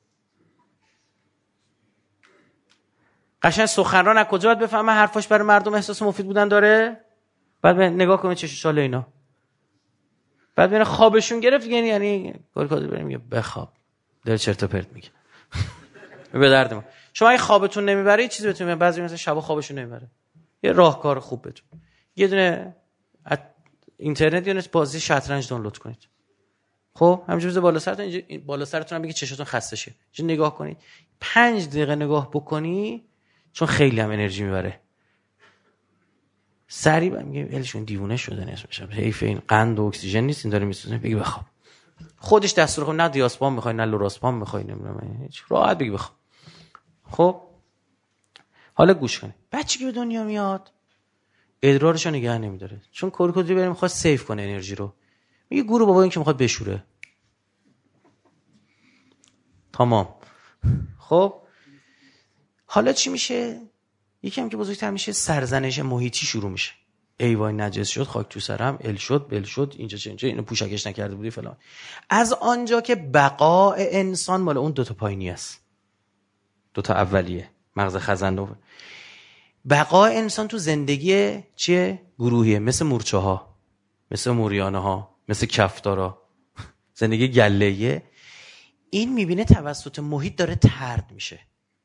قشنگ سخنران از کجا باید بفهمه حرفاش برای مردم احساس مفید بودن داره؟ بعد نگاه کنید چه سال اینا. بعد میره خوابشون گرفت، یعنی یعنی کار کار بریم میگه بخواب. دل چرت و پرت میگه. به درد ما. شما اگه خوابتون نمیبره یه چیزی بهتون میگم، بعضی مثلا شب خوابشون نمیبره. یه راهکار خوب بهتون. یه دونه اینترنت یا بازی شطرنج دانلود کنید. خب همینجوری بذار بالا سرتون، اینجا بالا سرتون هم بگید چشاتون خسته شه. اینجا نگاه کنید. پنج دقیقه نگاه بکنی چون خیلی هم انرژی میبره. سریع میگه ولشون دیوونه شده نسبش. حیف این قند و اکسیژن نیست این داره میسوزه، بگی بخواب. خودش دستور خود نه دیاسپام میخوای نه لوراسپام میخوای نمیدونم هیچ، راحت بگی بخواب. خب حالا گوش کنید. بچه‌ای به دنیا میاد ادرارش رو نگه نمیداره، چون کورکودی بریم میخواد سیو کنه انرژی رو. میگه گورو بابا این که میخواد بشوره. تمام. خب حالا چی میشه؟ یکم که بزرگتر میشه سرزنش محیطی شروع میشه. ای وای نجس شد، خاک تو سرم، ال شد، بل شد، اینجا چه اینجا، اینو پوشکش نکرده بودی فلان. از آنجا که بقاء انسان مال اون دوتا پایینی است، دوتا اولیه، مغز خزنده. بقاء انسان تو زندگی چیه؟ گروهیه، مثل مورچه ها، مثل موریانه ها، مثل کفتارا، زندگی گله‌ایه. این میبینه توسط محیط داره طرد میشه.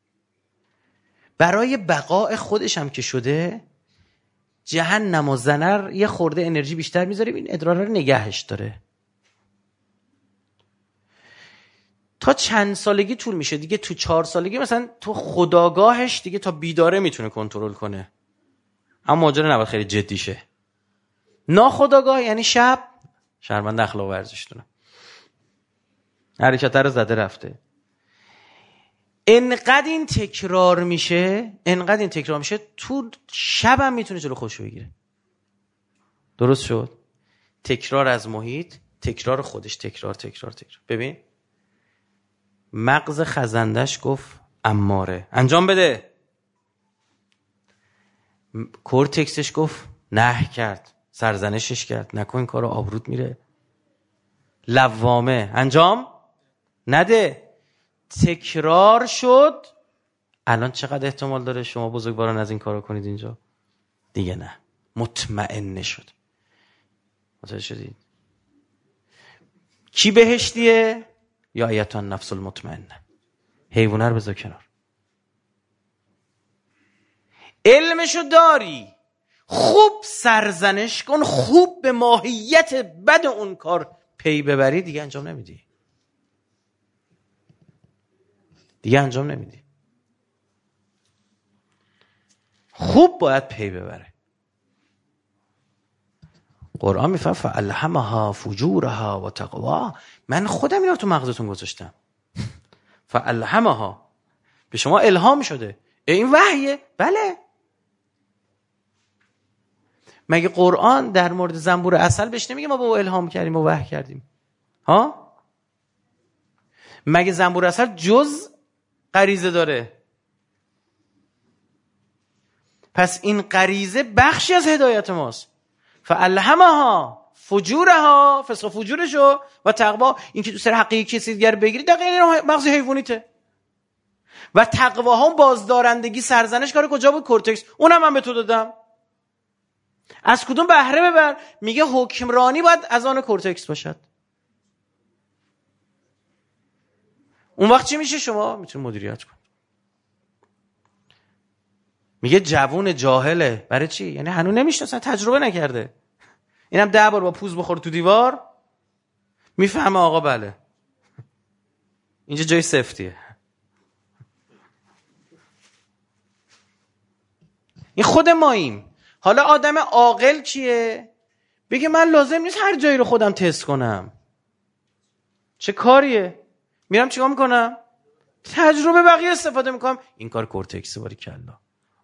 برای بقاء خودش هم که شده، جهنم و زنر یه خورده انرژی بیشتر میذاریم این ادرار رو نگهش داره. تا چند سالگی طول میشه دیگه، تو چهار سالگی مثلا تو خودآگاهش دیگه تا بیداره میتونه کنترل کنه، اما ماجرا نباید خیلی جدی شه. ناخودآگاه یعنی شب شرمند اخلاق ورزش دونه، حرکت رو زده رفته. انقدر این تکرار میشه، انقدر این تکرار میشه تو شب هم میتونه جلو خودشو بگیره. درست شد؟ تکرار از محیط، تکرار خودش، تکرار تکرار تکرار. ببین مغز خزندش گفت اماره انجام بده، کورتکسش گفت نه کرد، سرزنشش کرد، نکن این کارو آبروت میره. لوامه انجام نده، تکرار شد. الان چقدر احتمال داره شما بزرگواران از این کارو کنید اینجا؟ دیگه نه، مطمئن شد. متوجه شدید؟ کی بهشتیه؟ یا ایتان نفس المطمئنه. حیوانه رو بذار کنار. علمشو داری، خوب سرزنش کن، خوب به ماهیت بد اون کار پی ببری، دیگه انجام نمیدی. دیگه انجام نمیدی. خوب باید پی ببره. قرآن میفهم فالهمها فجورها و تقوا. من خودم اینا تو مغزتون گذاشتم. فالهمها، به شما الهام شده. این وحیه؟ بله. مگه قرآن در مورد زنبور عسل بهش نمیگه ما به او الهام کردیم و وحی کردیم؟ ها؟ مگه زنبور عسل جز غریزه داره؟ پس این غریزه بخشی از هدایت ماست. فالهمها فجورها، فسق و فجورشو و تقوا. این که تو سر حقیقی کسی دیگر بگیری دقیقاً مغز حیوانیته. و تقواها بازدارندگی، سرزنش کار کجا بود؟ کورتکس. اونم من به تو دادم. از کدوم بهره ببر؟ میگه حکمرانی باید از آن کورتکس باشد. اون وقت چی میشه؟ شما میتونی مدیریت کن. میگه جوون جاهله. برای چی؟ یعنی هنوز نمیشناسه، تجربه نکرده. اینم ده بار با پوز بخوره تو دیوار میفهمه آقا بله اینجا جای سفتیه. این خود ماییم. حالا آدم عاقل کیه؟ بگه من لازم نیست هر جایی رو خودم تست کنم. چه کاریه؟ میرم چیکار میکنم؟ تجربه بقیه استفاده میکنم. این کار کورتکس باری کلا.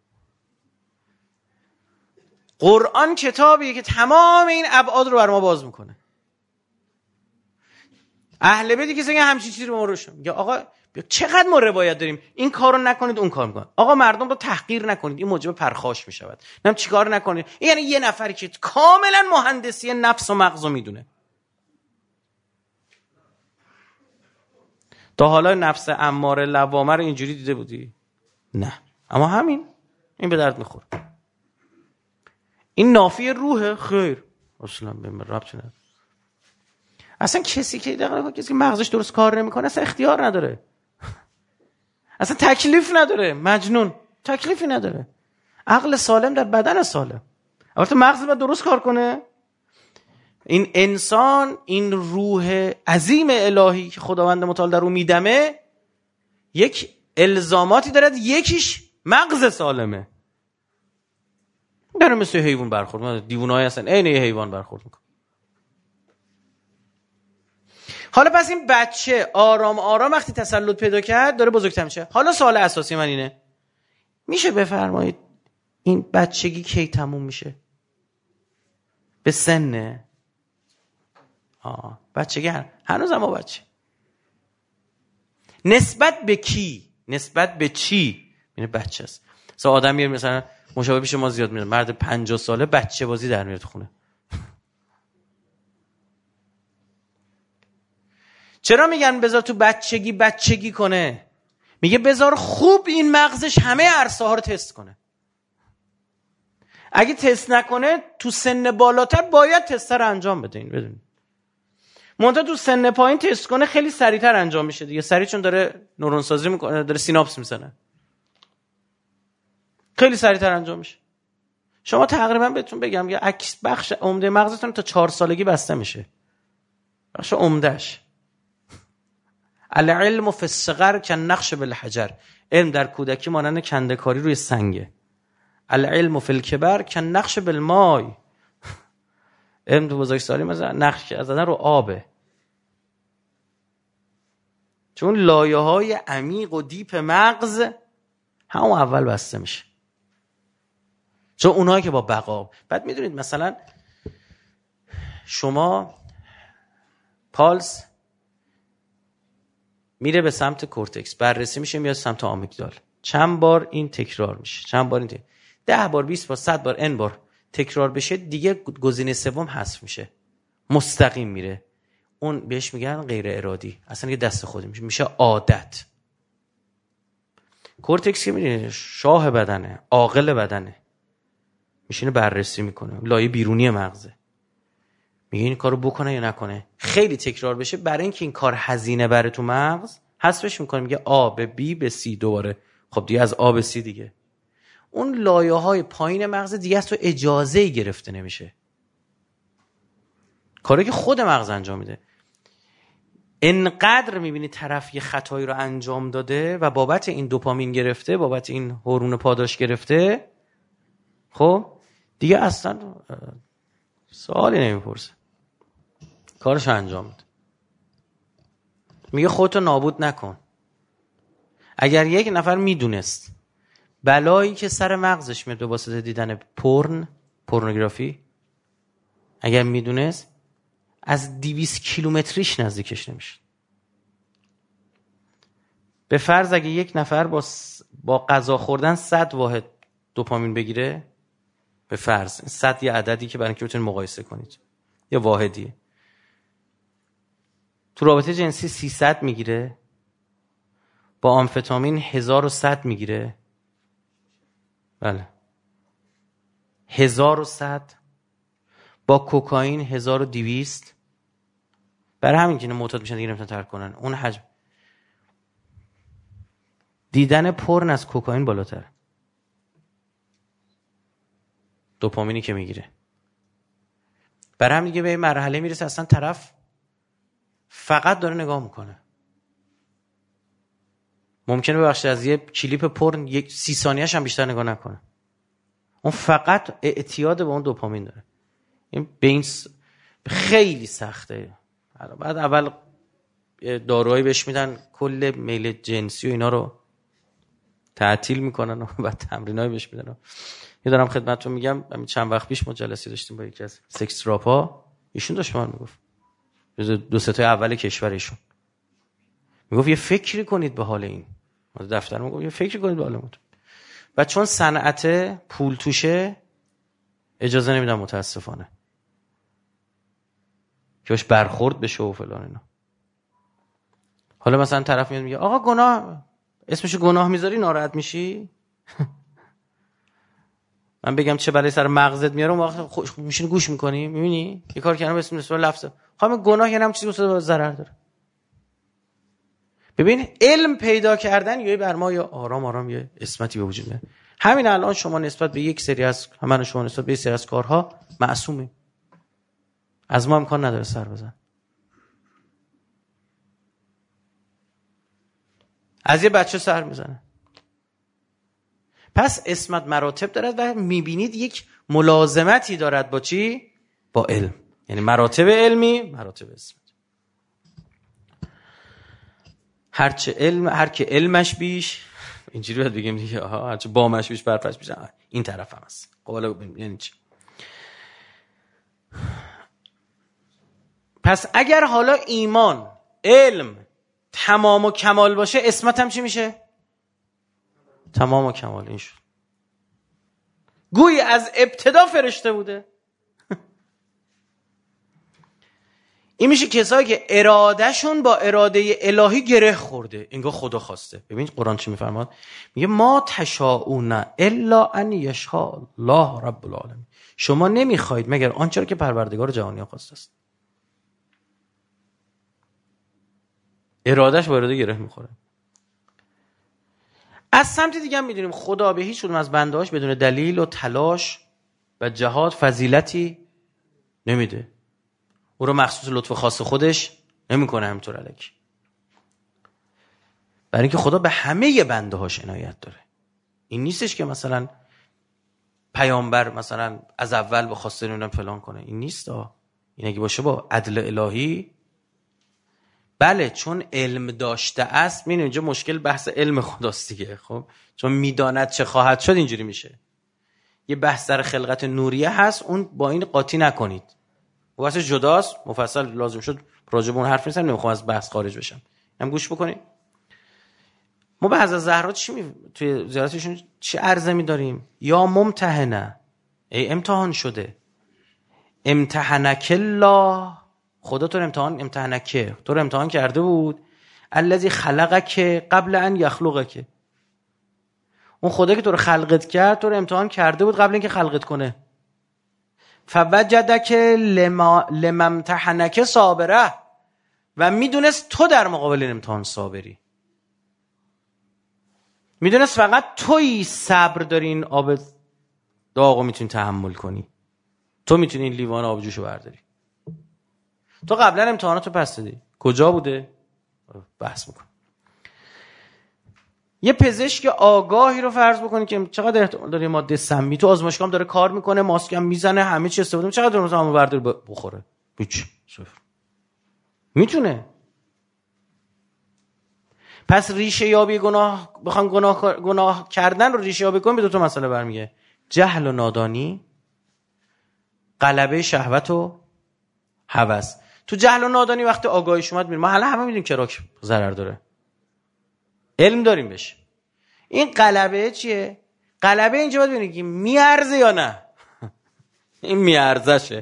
قرآن کتابیه که تمام این ابعاد رو بر ما باز میکنه. اهل بیت کسی که همچین چیزی رو ما روش میگه آقا چقدر ما روایت داریم این کارو نکنید اون کار میکنه. آقا مردم رو تحقیر نکنید، این موجب پرخاش میشود. نم چیکار نکنید. یعنی یه نفری که کاملا مهندسی نفس و مغز رو میدونه. تا حالا نفس اماره لوامه رو اینجوری دیده بودی؟ نه. اما همین این به درد میخوره. این نافی روحه؟ خیر اصلا به من ربطی نداره. اصلا کسی که دقیقاً کسی که مغزش درست کار نمیکنه اصلا اختیار نداره، اصلا تکلیف نداره. مجنون تکلیفی نداره. عقل سالم در بدن سالم. البته مغز باید درست کار کنه. این انسان، این روح عظیم الهی که خداوند متعال در او میدمه، یک الزاماتی دارد. یکیش مغز سالمه. داره مثل حیوان برخورد میکنه. دیوونه‌ای هستن عین یه حیوان برخورد میکنه. حالا پس این بچه آرام آرام وقتی تسلط پیدا کرد داره بزرگتر میشه. حالا سوال اساسی من اینه، میشه بفرمایید این بچگی کی تموم میشه؟ به سنه؟ آه بچگی هن. هنوز اما بچه. نسبت به کی؟ نسبت به چی؟ یعنی بچه است. مثلا آدم میاد مثلا مشابه پیش ما زیاد میاد، مرد پنجاه ساله بچه بازی در میاد خونه. چرا میگن بذار تو بچگی بچگی کنه؟ میگه بذار خوب این مغزش همه عرصه ها رو تست کنه. اگه تست نکنه تو سن بالاتر باید تست رو انجام بده. این بدونید منتها تو سن پایین تست کنه خیلی سریعتر انجام میشه دیگه. سریع چون داره نورون سازی میکنه، داره سیناپس میزنه، خیلی سریعتر انجام میشه. شما تقریبا بهتون بگم یه عکس بخش عمده مغزتون تا چهار سالگی بسته میشه. بخش عمدهش العلم فی الصغر کالنقش بالحجر، علم در کودکی مانند کنده‌کاری روی سنگه. العلم فی الکبر کالنقش بالماء، علم تو بزرگسالی مثلا نقش زدن رو آبه. چون لایه‌های عمیق و دیپ مغز همون اول بسته میشه، چون اونایی که با بقا. بعد میدونید مثلا شما پالس میره به سمت کورتکس، بررسی میشه میاد سمت آمیگدال، چند بار این تکرار میشه، چند بار این تکرار. ده بار، بیست بار، صد بار، ان بار تکرار بشه دیگه گزینه سوم حذف میشه، مستقیم میره. اون بهش میگن غیر ارادی، اصلا یه دست خودی میشه، میشه عادت. کورتکس که میدونید شاه بدنه، عاقل بدنه، میشینه بررسی میکنه، لایه بیرونی مغزه، میگه این کارو بکنه یا نکنه. خیلی تکرار بشه برای اینکه این کار هزینه بره تو مغز، حذفش میکنه، میگه آ به بی به سی دوباره. خب دیگه از آ به سی دیگه اون لایه های پایین مغز دیگه از تو اجازه گرفته نمیشه، کاری که خود مغز انجام میده. انقدر میبینی طرف یه خطایی رو انجام داده و بابت این دوپامین گرفته، بابت این هورمون پاداش گرفته، خب دیگه اصلا سوالی نمیپرسه، کارش انجام میده. میگه خودتو نابود نکن. اگر یک نفر میدونست بلایی که سر مغزش میاد به واسطه دیدن پورن، پورنوگرافی، اگر میدونست از دویست کیلومتریش نزدیکش نمیشه. به فرض اگه یک نفر با س... با غذا خوردن صد واحد دوپامین بگیره، به فرض صد یه عددی که برای اینکه بتونید مقایسه کنید، یه واحدیه، تو رابطه جنسی سیصد میگیره، با آمفتامین هزار و صد میگیره، بله هزار و صد، با کوکائین هزار و دویست. برای همین که معتاد میشن دیگه نمیتونن ترک کنن. اون حجم دیدن پورن از کوکائین بالاتره، دوپامینی که میگیره. برای همین دیگه به این مرحله میرسه اصلا طرف فقط داره نگاه میکنه. ممکنه ببخشید از یه کلیپ پورن یک سی ثانیه‌اش هم بیشتر نگاه نکنه، اون فقط اعتیاد به اون دوپامین داره. این به این س... خیلی سخته. بعد اول داروهایی بهش میدن کل میل جنسی و اینا رو تعطیل میکنن و بعد تمرینایی بهش میدن. یه دارم خدمتتون میگم، همین چند وقت پیش ما جلسه داشتیم با یکی از سکس تراپا، ایشون داشت من میگفت، دو سه تا اول کشور ایشون میگفت یه فکری کنید به حال این. ما دفتر میگفت یه فکری کنید به حال اون. و چون صنعت پول توشه اجازه نمیدن متاسفانه که باش برخورد بشه و فلان اینا. حالا مثلا طرف میاد میگه آقا گناه، اسمشو گناه میذاری ناراحت میشی؟ من بگم چه بلایی سر مغزت میاره، اون وقت خوش میشین گوش میکنی، میبینی یه کار کردم اسم نسبت لفظ خواهم گناه یعنی هم چیزی واسه ضرر داره. ببین علم پیدا کردن یا بر ما یا آرام آرام یه اسمتی به وجود میاد. همین الان شما نسبت به یک سری از همون شما نسبت به یک سری از کارها معصومی، از ما امکان نداره سر بزن. از یه بچه سر میزنه. پس اسمت مراتب دارد و میبینید یک ملازمتی دارد با چی؟ با علم. یعنی مراتب علمی، مراتب اسمت. هرچه علم، هر که علمش بیش، اینجوری باید بگیم دیگه، آها هرچه بامش بیش برفش بیش، این طرف هم هست. قبلا یعنی چی؟ پس اگر حالا ایمان، علم، تمام و کمال باشه اسمت هم چی میشه؟ تمام و کمال. این شد گویی از ابتدا فرشته بوده. این میشه کسایی که ارادهشون با اراده الهی گره خورده، انگار خدا خواسته. ببین قرآن چی میفرماد؟ میگه ما تشاؤون الا ان یشاء الله رب العالمین. شما نمیخواید مگر آنچه را که پروردگار جهانیان خواسته است. ارادهش با اراده گره میخوره. از سمت دیگه هم میدونیم خدا به هیچ کدوم از بندهاش بدون دلیل و تلاش و جهاد فضیلتی نمیده. او رو مخصوص لطف خاص خودش نمیکنه همینطور الکی. برای اینکه خدا به همه بندهاش عنایت داره. این نیستش که مثلا پیامبر مثلا از اول به خواسته نمیدونم فلان کنه. این نیست ها. این اگه باشه با عدل الهی، بله چون علم داشته است. می‌بینید اینجا مشکل بحث علم خداست دیگه. خب چون میداند چه خواهد شد اینجوری میشه. یه بحث در خلقت نوریه هست، اون با این قاطی نکنید. واسه جداست، مفصل لازم شد راجع به اون حرف نیستم، نمیخوام از بحث خارج بشم. هم گوش بکنید. ما به حضرت زهرا چی می... توی زیارتشون چه عرضه می‌داریم؟ یا ممتحنه، ای امتحان شده. امتحنک الله، خدا تو رو امتحان امتحنکه تو رو امتحان کرده بود. الذی خلقک قبل ان یخلقک، اون خدا که تو رو خلقت کرد تو رو امتحان کرده بود قبل اینکه خلقت کنه. فوجدک لما لممتحنک صابره، و میدونست تو در مقابل این امتحان صابری. میدونست فقط تویی صبر داری، این آب داغو میتونی تحمل کنی، تو میتونی این لیوان آب جوشو برداری. تو قبلا امتحاناتو پس دادی، کجا بوده؟ بحث میکن. یه پزشک آگاهی رو فرض بکنی که چقدر احتمال داره ماده سمی تو آزمایشگاه هم داره کار میکنه، ماسک هم میزنه، همه چی استفاده میکنه، چقدر اون برداری بخوره؟ هیچ، صفر. میتونه. پس ریشه یابی گناه، بخوام گناه گناه کردن رو ریشه یابی کنیم، به دو تا مسئله برمیگه: جهل و نادانی، غلبه شهوت و هوس. تو جهل و نادانی وقتی آگاهیش اومد میره، ما حالا همه میدونیم کراک ضرر داره، علم داریم بهش. این غلبه چیه؟ غلبه اینجا باید ببینیم که میارزه یا نه. این میارزشه.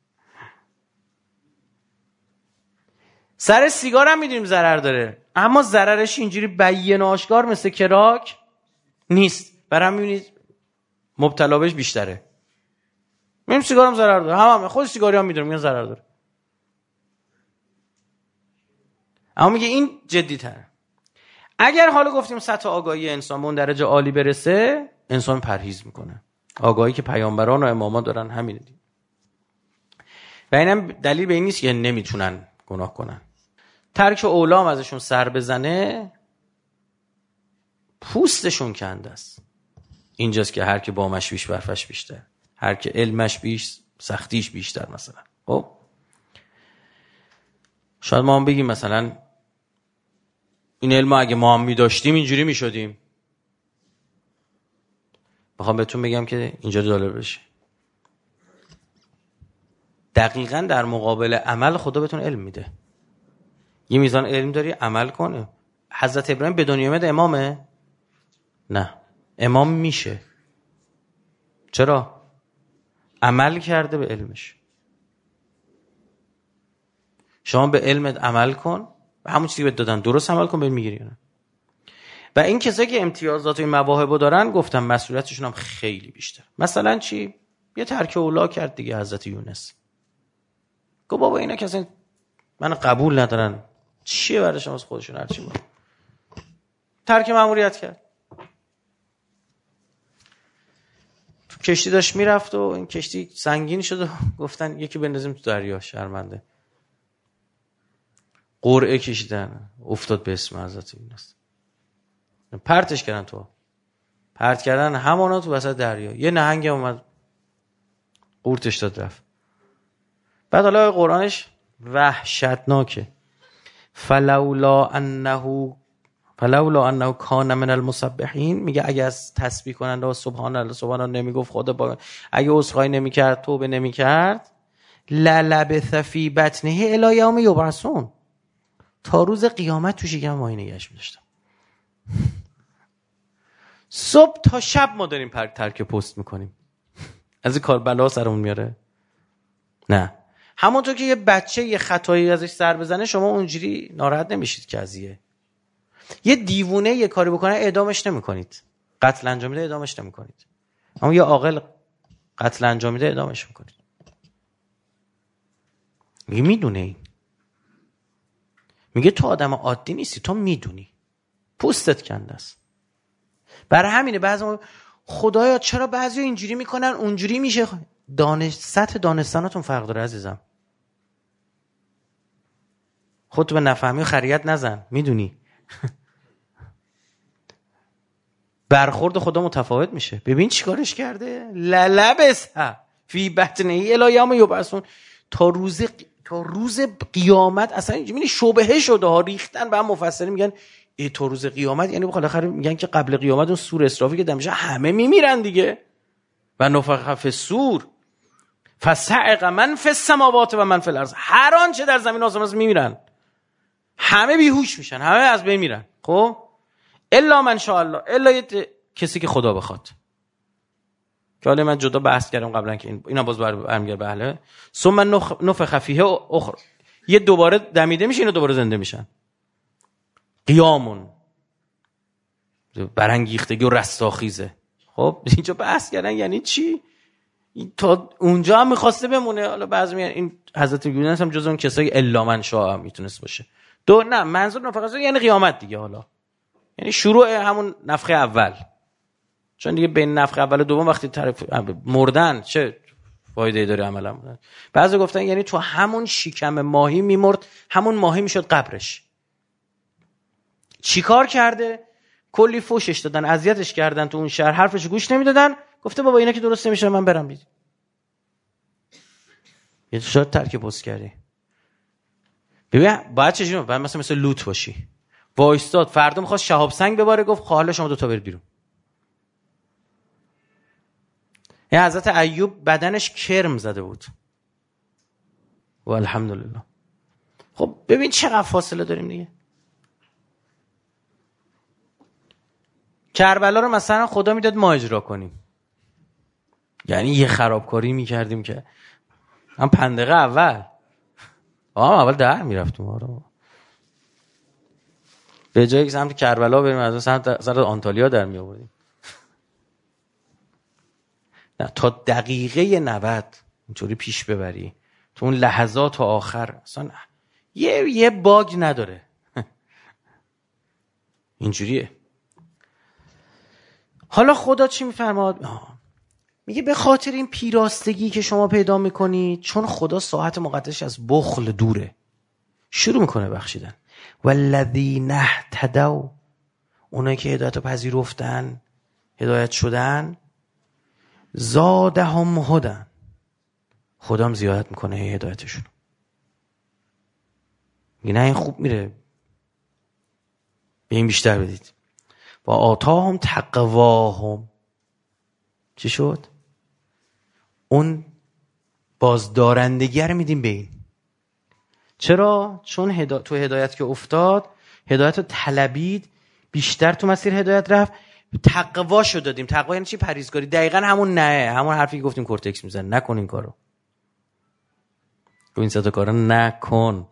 سر سیگار هم میدونیم ضرر داره، اما ضررش اینجوری بیان و آشکار مثل کراک نیست. برای هم میبینید مبتلا بهش بیشتره. میگیم سیگار هم ضرر داره، هم, هم خود سیگاری هم میدونیم میگن ضرر داره، اما میگه این جدی تره. اگر حالا گفتیم سطح آگاهی انسان به اون درجه عالی برسه، انسان پرهیز میکنه. آگاهی که پیامبران و امامان دارن همینه دیگه. و اینم دلیل به این نیست که نمیتونن گناه کنن. ترک اولا هم ازشون سر بزنه پوستشون کنده است. اینجاست که هر که بامش بیش برفش بیشتر، هر که علمش بیش سختیش بیشتر. مثلا خب شاید ما هم بگیم مثلا این علم اگه ما هم می داشتیم اینجوری می شدیم. بخوام بهتون بگم که اینجا جالب بشه، دقیقاً در مقابل عمل خدا بهتون علم میده. یه میزان علم داری، عمل کنه. حضرت ابراهیم به دنیا اومد امامه؟ نه، امام میشه. چرا؟ عمل کرده به علمش. شما به علمت عمل کن و همون چیزی که بهت دادن درست عمل کن، بهت میگیری. نه. و این کسایی که امتیازات و این مواهبو دارن، گفتم مسئولیتشون هم خیلی بیشتر. مثلا چی؟ یه ترک اولا کرد دیگه حضرت یونس. گفت بابا اینا کسی من قبول ندارن، چیه برای شما از خودشون هرچی بود. ترک مأموریت کرد. تو کشتی داشت میرفت و این کشتی سنگین شد و گفتن یکی بندازیم تو دریا، شرمنده. قرعه کشیدن، افتاد به اسم حضرت یونس. پرتش کردن تو. پرت کردن همانا تو وسط دریا. یه نهنگ اومد قورتش داد رفت. بعد حالا قرآنش وحشتناکه. فلولا انه فلولا انه کان من المسبحین، میگه اگه از تسبیح کننده و سبحان الله سبحان الله نمیگفت، خدا با اگه عذرخواهی نمیکرد، توبه نمیکرد، للبث فی بطنه الی یوم یبعثون، تا روز قیامت تو شکم ماهی نگهش می‌داشتم. صبح تا شب ما داریم پر ترک پست میکنیم. از این کار بلا سرمون میاره؟ نه. همونطور که یه بچه یه خطایی ازش سر بزنه شما اونجوری ناراحت نمیشید که ازیه. یه دیوونه یه کاری بکنه اعدامش نمیکنید. قتل انجام میده اعدامش نمیکنید. اما یه عاقل قتل انجام میده اعدامش میکنید. میگه میدونه این. میگه تو آدم عادی نیستی، تو میدونی. پوستت کنده است. برای همینه بعضی ما خدایا چرا بعضی اینجوری میکنن اونجوری میشه. دانش سطح دانستانتون فرق داره عزیزم. خودتو به نفهمی و خریت نزن، میدونی. برخورد خدا متفاوت میشه. ببین چیکارش کرده. للبسها فی بطنه الی یوم یبعثون. تا روز تا روز قیامت اصلا اینجوری شبهه شده ها. ریختن به هم مفسرین میگن ای تا روز قیامت یعنی بالاخره میگن که قبل قیامت اون سور اسرافی که دمیشه همه میمیرن دیگه. و نفخ فی الصور فصعق من فی السماوات و من فی الارض. هر آنچه در زمین و آسمان میمیرن. همه بیهوش میشن، همه از بین میرن. خب الا من شاء الله، الا یه کسی که خدا بخواد. که حالا من جدا بحث کردم قبلا که این اینا باز برمیگرده به اهله. ثم نفخ فیه اخر. یه دوباره دمیده میشه، اینا دوباره زنده میشن. قیامون برانگیختگی و رستاخیزه. خب اینجا بحث کردن یعنی چی؟ تا اونجا هم میخواسته بمونه. حالا بعضی میگن این حضرت یونس هم جز اون کسایی الا من شاء هم میتونست باشه. دو نه منظور نفخ یعنی قیامت دیگه. حالا یعنی شروع همون نفخه اول. چون دیگه بین نفخه اول و دوم وقتی طرف مردن چه فایده داره عملا. بعضی گفتن یعنی تو همون شکم ماهی میمرد، همون ماهی میشد قبرش. چیکار کرده؟ کلی فوشش دادن، اذیتش کردن تو اون شهر، حرفش گوش نمیدادن. گفته بابا اینا که درست نمیشه من برم بید. یه شاید ترک پست کردی. ببین باید چجوری؟ باید مثلا مثل لوط باشی. وایستاد فردا میخواست شهاب سنگ بباره، گفت حالا شما دو تا برید بیرون. یعنی حضرت ایوب بدنش کرم زده بود. و الحمدلله. خب ببین چقدر فاصله داریم دیگه. کربلا رو مثلا خدا میداد ما اجرا کنیم. یعنی یه خرابکاری میکردیم که هم پندقه اول آه اول در میرفتیم. آره به جایی که سمت کربلا بریم از سمت سمت آنتالیا در می آوردیم. نه تا دقیقه نود اینطوری پیش ببری تو اون لحظات آخر اصلا یه یه باگ نداره. اینجوریه. حالا خدا چی میفرماد؟ میگه به خاطر این پیراستگی که شما پیدا میکنید، چون خدا ساعت مقدسش از بخل دوره، شروع میکنه بخشیدن. والذین اهتدوا، اونایی که هدایت رو پذیرفتن، هدایت شدن، زادهم هدی، خدا هم زیادت میکنه هدایتشون. میگه نه این خوب میره، به این بیشتر بدید. و آتاهم تقواهم. چی شد؟ اون بازدارندگی رو میدیم به این. چرا؟ چون هدا... تو هدایت که افتاد، هدایت رو طلبید، بیشتر تو مسیر هدایت رفت، تقوا شو دادیم. تقوا یعنی چی؟ پرهیزکاری. دقیقاً همون نه، همون حرفی که گفتیم کورتکس میزنه. نکن این کارو. تو این سه تا کارو نکن.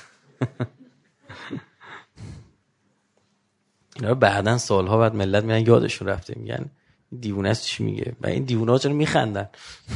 اینا بعدن سالها بعد ملت میگن یادشون رفته، میگن دیوونه است چی میگه و این دیوونه ها چرا میخندن.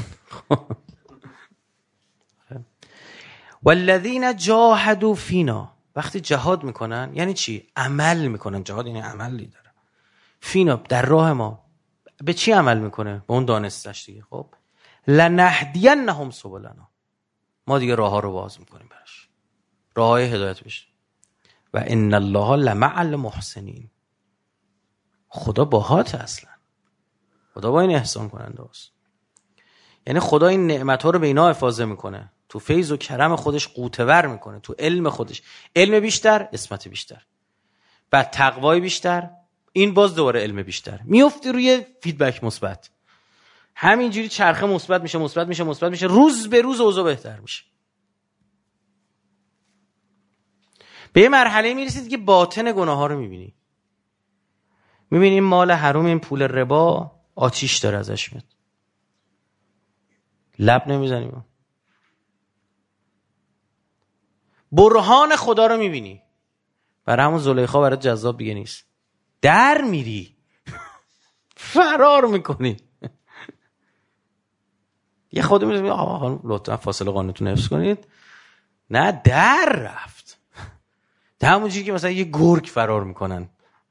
والذین جاهدوا فینا، وقتی جهاد میکنن یعنی چی؟ عمل میکنن. جهاد یعنی عملی داره. فینا در راه ما. به چی عمل میکنه؟ به اون دانستش دیگه. خب لنهدینهم سبلنا، ما دیگه راه ها رو باز میکنیم براش، راه های هدایت بشه. و ان الله لمع المحسنین، خدا باهات، اصلا خدا با این احسان کننده است. یعنی خدا این نعمت ها رو به اینا افاضه میکنه، تو فیض و کرم خودش قوتور میکنه، تو علم خودش علم بیشتر، اسمت بیشتر، بعد تقوای بیشتر، این باز دوباره علم بیشتر، میفتی روی فیدبک مثبت. همینجوری چرخه مثبت میشه مثبت میشه مثبت میشه، روز به روز اوضاع بهتر میشه. به یه مرحله میرسید که باطن گناه ها رو میبینی. میبینی مال حروم، این پول ربا آتیش داره ازش میاد، لب نمیزنیم. برهان خدا رو میبینی. برای همون زلیخا برای جذاب دیگه نیست، در میری فرار میکنی. یه خودی میگه آقا لطفا فاصله قانونتون حفظ کنید. نه، در رفت. در همونجوری که مثلا یه گرگ فرار میکنن.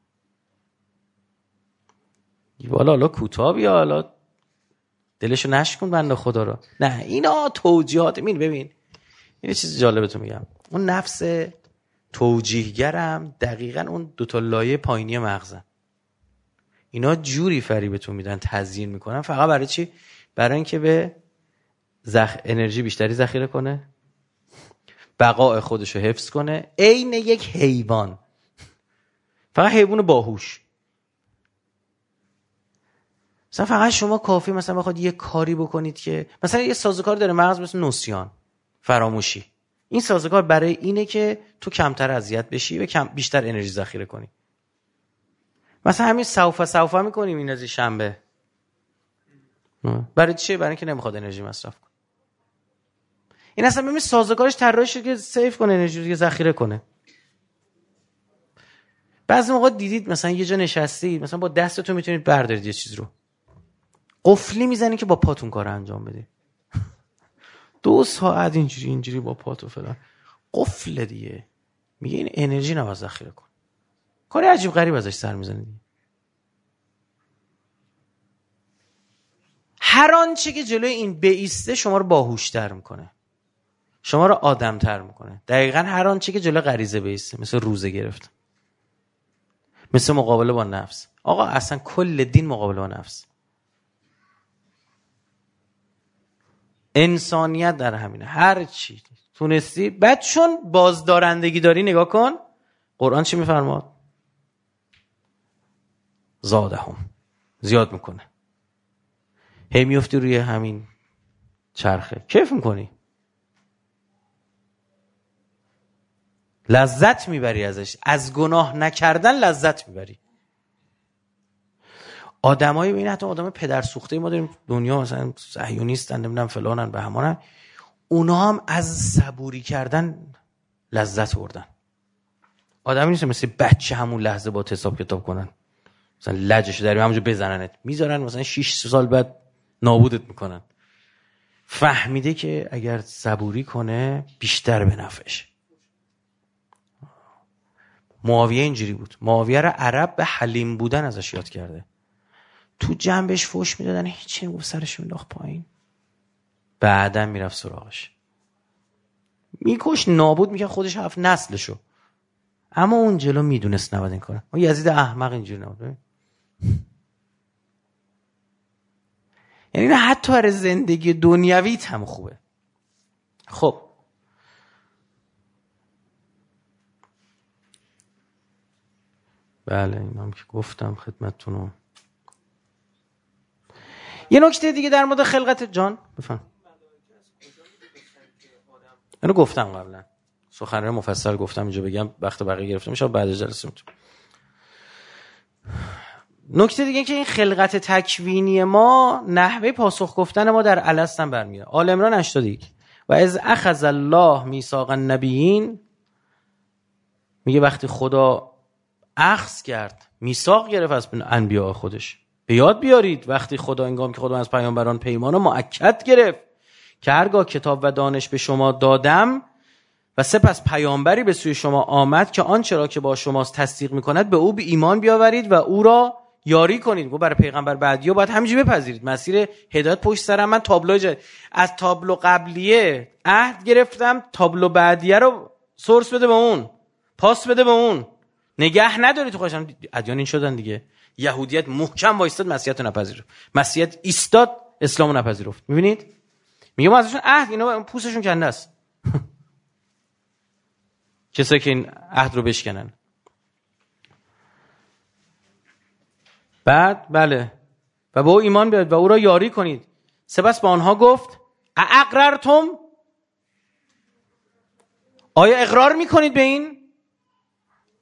والا حالا کوتاه بیا، حالا دلشو نشکن بنده خدا رو. نه، اینا توجیهات. می ببین این چیز جالبتون میگم، اون نفس توجیهگرم دقیقاً اون دوتا لایه پایینی مغزن. اینا جوری فریبتون میدن، تزیین میکنن. فقط برای چی؟ برای اینکه به زخ... انرژی بیشتری ذخیره کنه، بقای خودشو حفظ کنه، عین یک حیوان. فقط حیوان باهوش. مثلا فقط شما کافی مثلا بخواد یه کاری بکنید که مثلا یه سازوکار داره مغز مثل نسیان، فراموشی. این سازوکار برای اینه که تو کمتر اذیت بشی و کم بیشتر انرژی ذخیره کنی. مثلا همین سوفا سوفا میکنیم این از شنبه. برای چیه؟ برای اینکه نمیخواد انرژی مصرف کنه. این اصلا ببین سازوکارش طراحی شده که سیو کنه، انرژی رو ذخیره کنه. بعضی موقع دیدید مثلا یه جا نشستید، مثلا با دستتون میتونید بردارید یه چیز رو، قفلی میزنید که با پاتون کار انجام بدید. دو ساعت اینجوری اینجوری با پاتو فلان، قفل دیگه. میگه این انرژی نباید ذخیره کن. کاری عجیب غریب ازش سر میزنید. هر آنچه که جلوی این بایسته شما رو باهوشتر میکنه، شما رو آدمتر میکنه. دقیقاً هر آنچه که جلوی غریزه بایسته، مثل روزه گرفتن، مثل مقابله با نفس. آقا اصلا کل دین مقابله با نفس. انسانیت در همینه. هر چی تونستی. بعد چون بازدارندگی داری، نگاه کن قرآن چی میفرماد؟ زادهم، زیاد میکنه. هی میفتی روی همین چرخه، کیف میکنی، لذت میبری ازش. از گناه نکردن لذت میبری. آدمایی ببین، حتی آدم پدر سوخته ما داریم دنیا، مثلا صهیونیستن، نمیدونم فلانن بهمانن، اونا هم از صبوری کردن لذت بردن. آدمی نیست مثل بچه همون لحظه با حساب کتاب کنن، مثلا لجش داریم همونجا بزننت، میذارن مثلا شش سال بعد نابودت میکنن. فهمیده که اگر صبوری کنه بیشتر به نفعش. معاویه اینجوری بود. معاویه رو عرب به حلیم بودن ازش یاد کرده. تو جنبش فوش میدادن، هیچی نگفت، سرش مینداخت پایین. بعدم میرفت سراغش، میکش، نابود میکرد خودش، هفت نسلشو. اما اون جلو میدونست نباید این کاره. اون یزید احمق اینجوری نبود. یعنی نه حتی برای زندگی دنیویت هم خوبه. خب بله اینا هم که گفتم خدمتتونو. یه نکته دیگه در مورد خلقت جان بفهم. اینو گفتم قبلا، سخنرانی مفصل گفتم، اینجا بگم وقت بقیه گرفته میشه، بعد جلسه میتونم. نکته دیگه که این خلقت تکوینی ما نحوه پاسخ گفتن ما در الست هم برمیاد. آل عمران هشتاد و یک و اذ اخذ الله میثاق النبیین، میگه وقتی خدا اخذ کرد، میثاق گرفت از انبیاء خودش. به یاد بیارید وقتی خدا انگام که خدا از پیامبران پیمانو مؤکد گرفت که هرگاه کتاب و دانش به شما دادم و سپس پیامبری به سوی شما آمد که آنچه را که با شماست تصدیق میکند به او به ایمان بیاورید و او را یاری کنید. گفت برای پیغمبر بعدیو باید همینجوری بپذیرید. مسیر هدایت پشت سرم. من تابلو جا... از تابلو قبلیه عهد گرفتم، تابلو بعدیه رو سورس بده به اون، پاس بده به اون. نگه نداری تو خودشم. ادیان این شدن دیگه. یهودیت محکم وایستاد، مسیحیت رو نپذیرفت. مسیحیت ایستاد، اسلام رو نپذیرفت. میبینید؟ میگه ما ازشون عهد، اینا پوستشون کنده است. کسایی که این عهد رو بشکنن. بعد بله و به او ایمان بیارید و او را یاری کنید. سپس به آنها گفت اقررتم، آیا اقرار میکنید به این؟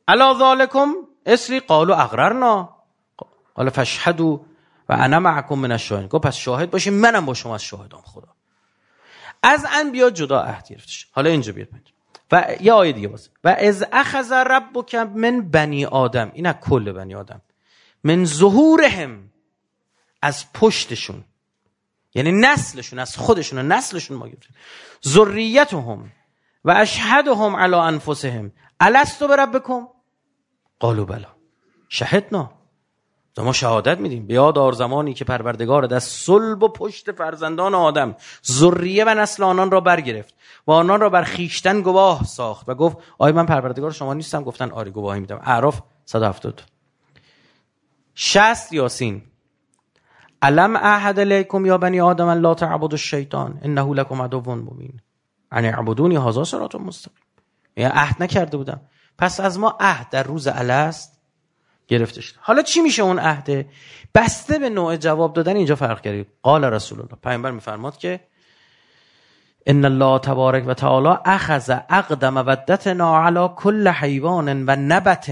الا ذالکم اسری قالوا اقررنا قال فاشهدوا و انا معکم من الشاهدین. گفت پس شاهد باشین، منم با شما از شاهدام. خدا از انبیا جدا عهد گرفتش. حالا اینجا بیاد و یه آیه دیگه باز و از اخذ ربک من بنی آدم، این از کل بنی آدم، من ظهورهم، از پشتشون، یعنی نسلشون، از خودشون و نسلشون ما گرفتیم، ذریتهم و اشهدهم علی انفسهم الستو بربکم قالوا بلی شهدنا. ما شهادت میدیم، به یاد آر زمانی که پروردگار از صلب و پشت فرزندان آدم ذریه و نسل آنان را برگرفت و آنان را بر خیشتن گواه ساخت و گفت آیا من پروردگار شما نیستم؟ گفتن آری گواهی میدم. اعراف صد و هفتاد. شصت یاسین الم اعهد الیکم یا بنی آدم لا تعبدوا الشیطان انه لکم عدو مبین ان اعبدونی هذا صراط مستقیم. یعنی عهد نکرده بودم، پس از ما عهد در روز الست گرفته شد. حالا چی میشه اون عهده؟ بسته به نوع جواب دادن اینجا فرق کرد. قال رسول الله، پیامبر میفرماد که ان الله تبارک و تعالی اخذ عقد مودتنا علی کل حیوان و نبت،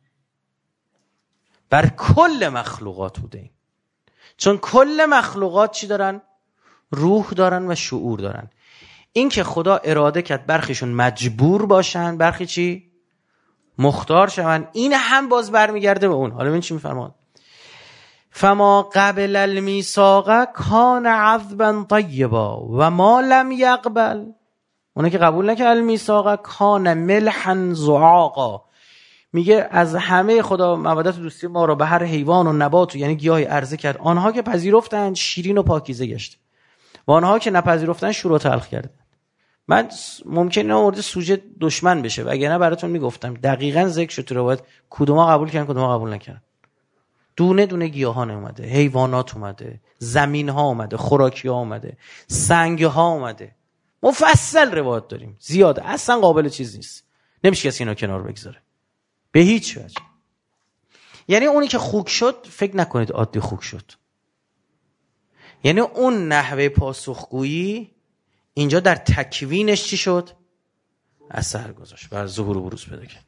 بر کل مخلوقات بوده. چون کل مخلوقات چی دارن؟ روح دارن و شعور دارن. این که خدا اراده کرد برخیشون مجبور باشن، برخی چی؟ مختار شون. این هم باز برمیگرده به اون. حالا ببین چی میفرماد. فما قبل المیثاق کان عذبا طیبا و ما لم یقبل، اونه که قبول نکرد المیثاق کان ملحا زعاقا. میگه از همه خدا مودت و دوستی ما رو به هر حیوان و نبات و یعنی گیاهی عرضه کرد. آنها که پذیرفتن شیرین و پاکیزه گشت و آنها که نپذیرفتن شور و تلخ کردن. من ممکنه مورد سوژه دشمن بشه، وگرنه براتون میگفتم دقیقاً ذکر شد تو روایت کدوما قبول کردن کدوما قبول نکردن. دونه دونه گیاهان اومده، حیوانات اومده، زمین ها اومده، خوراکی ها اومده، سنگ ها اومده. مفصل روایت داریم زیاده، اصلا قابل چیز نیست، نمیشه کسی اینا کنار بگذاره به هیچ وجه. یعنی اونی که خوک شد فکر نکنید عادی خوک شد، یعنی اون نحوه پاسخگویی اینجا در تکوینش چی شد؟ اثر گذاشت، بر ظهور و بروز پیدا کرد.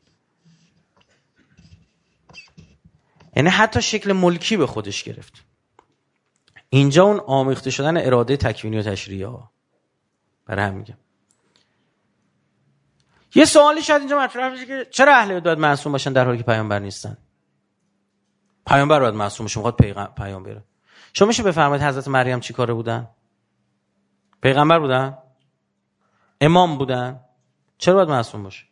یعنی حتی شکل ملکی به خودش گرفت. اینجا اون آمیخته شدن اراده تکوینی و تشریعی ها. برای هم میگم یه سوالی شاید اینجا مطرح بشه که چرا اهل بیت باید معصوم باشن در حالی که پیامبر نیستن؟ پیامبر باید معصوم بشه، میخواد پیغمبر پیامبره. شما میشه بفرمایید حضرت مریم چی کاره بودن؟ پیغمبر بودن؟ امام بودن؟ چرا باید معصوم باشه؟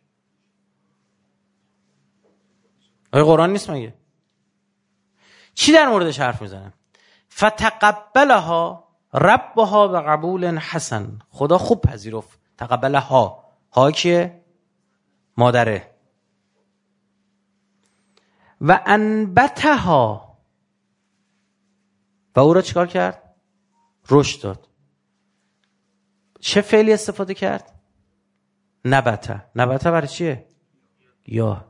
آیا قرآن نیست مگه؟ چی در موردش حرف میزنه؟ فتقبلها ربها بقبول حسن، خدا خوب پذیرفت. تقبلها، ها کیه؟ مادره. و انبتها، و او را چیکار کرد؟ رشد داد. چه فعلی استفاده کرد؟ نبته. نبته برای چیه؟ یا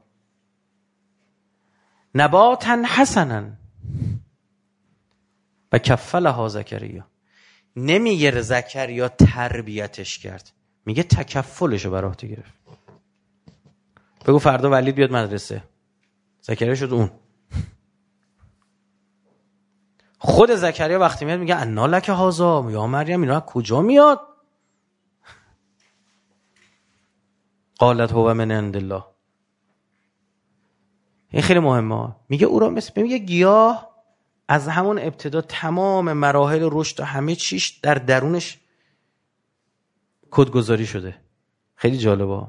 نباتا حسنا و کفلها زکریا. نمیگه زکریا تربیتش کرد، میگه تکفلشو بر عهده گرفت. بگو فردا ولید بیاد مدرسه، زکریا شد اون. خود زکریا وقتی میاد میگه انا لک هذا، یا مریم اینا کجا میاد؟ قالت هو من عند الله. این خیلی مهمه. میگه او را مثل میگه گیاه از همون ابتدا تمام مراحل رشد و همه چیش در درونش کدگذاری شده. خیلی جالبه.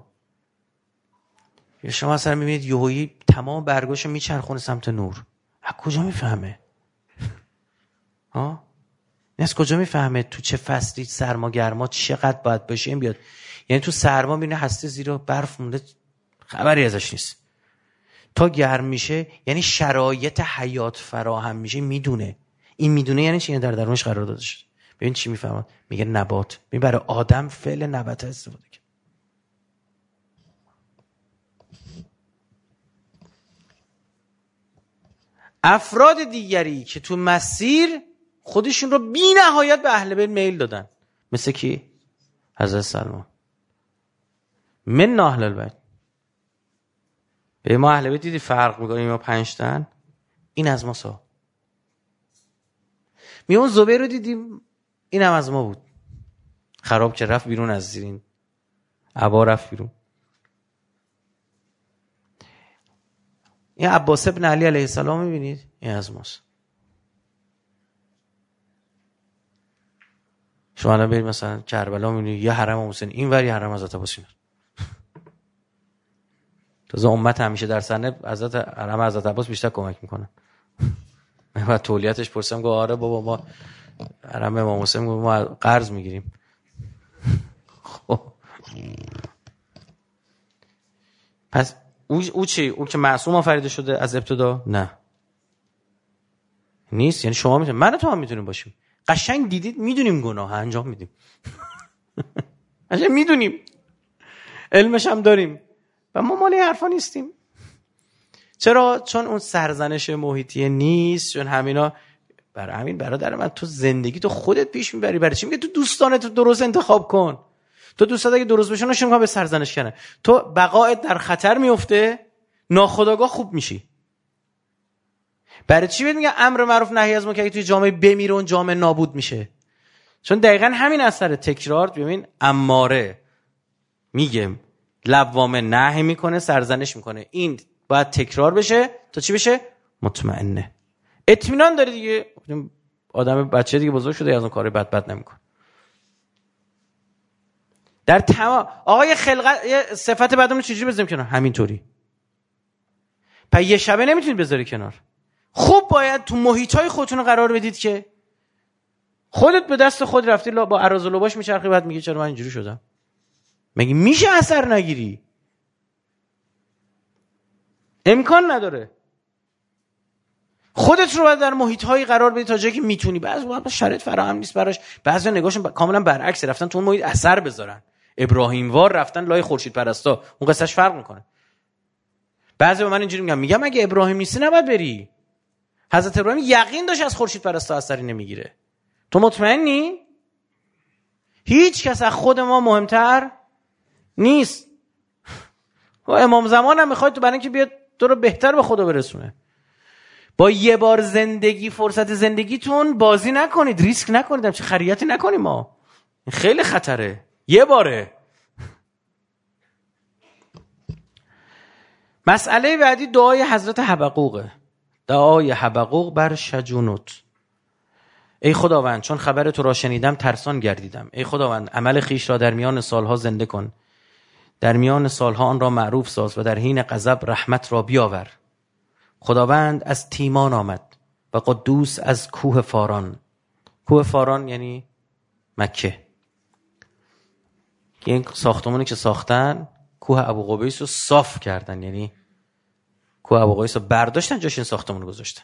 شما اصلا میبینید یهویی تمام برگاشو میچرخونه سمت نور. از کجا میفهمه؟ ها؟ از کجا میفهمه تو چه فصلی سرما گرما چقدر باید باشه این بیاد؟ یعنی تو سرما میبینه هسته زیر برف مونده، خبری ازش نیست. تا گرم میشه یعنی شرایط حیات فراهم میشه، میدونه. این میدونه یعنی چی؟ در درونش قرار داده شده. ببین چی میفهمه؟ میگه نبات. ببین برای آدم فعل نبات استفاده کرد. افراد دیگری که تو مسیر خودشون رو بی نهایت به اهل بیت میل دادن، مثل کی؟ حضرت سلمان. من اهل البیت. به ما اهل بیت دیدی فرق میکنیم ما پنج تن، این از ما سا. می اون زبیر رو دیدیم، این هم از ما بود. خراب که رفت بیرون از زیرین عبا رفت بیرون. این عباس ابن علی علیه السلام میبینید، این از ماست. شما الان برید مثلا کربلا میبینید یه حرم حسین این ور، یه حرم حضرت عباس این ور. تازه امت همیشه در صحنه حضرت حرم حضرت عباس بیشتر کمک میکنه. من تولیتش پرسیدم گفت آره بابا ما حرم امام حسین ما قرض میگیریم. خب پس او او چی؟ او که معصوم آفریده شده از ابتدا؟ نه نیست. یعنی شما میتونید، من و تو هم میتونیم باشیم. قشنگ دیدید میدونیم گناه انجام میدیم. قشنگ میدونیم، علمش هم داریم و ما مال حرفا نیستیم. چرا؟ چون اون سرزنش محیطی نیست. چون همینا برای همین برادر من تو زندگی تو خودت پیش میبری. برای چی میگه تو دوستانت درست انتخاب کن؟ تو دوستات اگه درست بشن نشون میگه به سرزنش کنه. تو بقایت در خطر میفته، ناخودآگاه خوب میشی. برای چی بهت میگه امر معروف نهی از منکر؟ توی جامعه بمیره اون جامعه نابود میشه. چون دقیقاً همین اثر تکرار. ببین اماره میگه لوامه نهی میکنه، سرزنش میکنه. این باید تکرار بشه تا چی بشه؟ مطمئنه، اطمینان داره دیگه. آدم بچه دیگه بزرگ شده از اون کار بد بد نمیکنه. در تمام آقای خلقت صفت بدمون چجوری بذاریم کنار؟ همینطوری. پس یه شبه نمیتونید بذاری کنار. خوب باید تو محیطای خودتون قرار بدید که خودت به دست خود رفتی با عراض و لباش میچرخی، بعد میگی چرا من اینجوری شدم؟ مگه میشه اثر نگیری؟ امکان نداره. خودت رو باید در محیط‌هایی قرار بدی تا جایی که میتونی. بعضی وقتا شرایط فراهم نیست براش. بعضیا نگاهشون ب... کاملا برعکس، رفتن تو اون محیط اثر بذارن. ابراهیم وار رفتن لای خورشید پرستا. اون قصهش فرق میکنه. بعضی به من اینجوری میگن، میگم اگه ابراهیم نیستی نباید بری. حضرت ابراهیم یقین داشت از خورشید پرستا اثری نمیگیره. تو مطمئنی؟ هیچ کس از خود ما مهمتر نیست. و امام زمان هم میخواد تو برای اینکه بیاد تو رو بهتر به خدا برسونه. با یه بار زندگی، فرصت زندگیتون بازی نکنید، ریسک نکنید، چه خریتی نکنیم. ما خیلی خطره، یه باره. مسئله بعدی دعای حضرت حبقوقه. دعای حبقوق بر شجونوت. ای خداوند چون خبر تو را شنیدم ترسان گردیدم. ای خداوند عمل خیش را در میان سالها زنده کن. در میان سالها آن را معروف ساز و در حین غضب رحمت را بیاور. خداوند از تیمان آمد و قدوس از کوه فاران. کوه فاران یعنی مکه. این ساختمانی که ساختن کوه ابوقبیس رو صاف کردن، یعنی کوه ابوقبیس رو برداشتن جاش این ساختمان رو گذاشتن.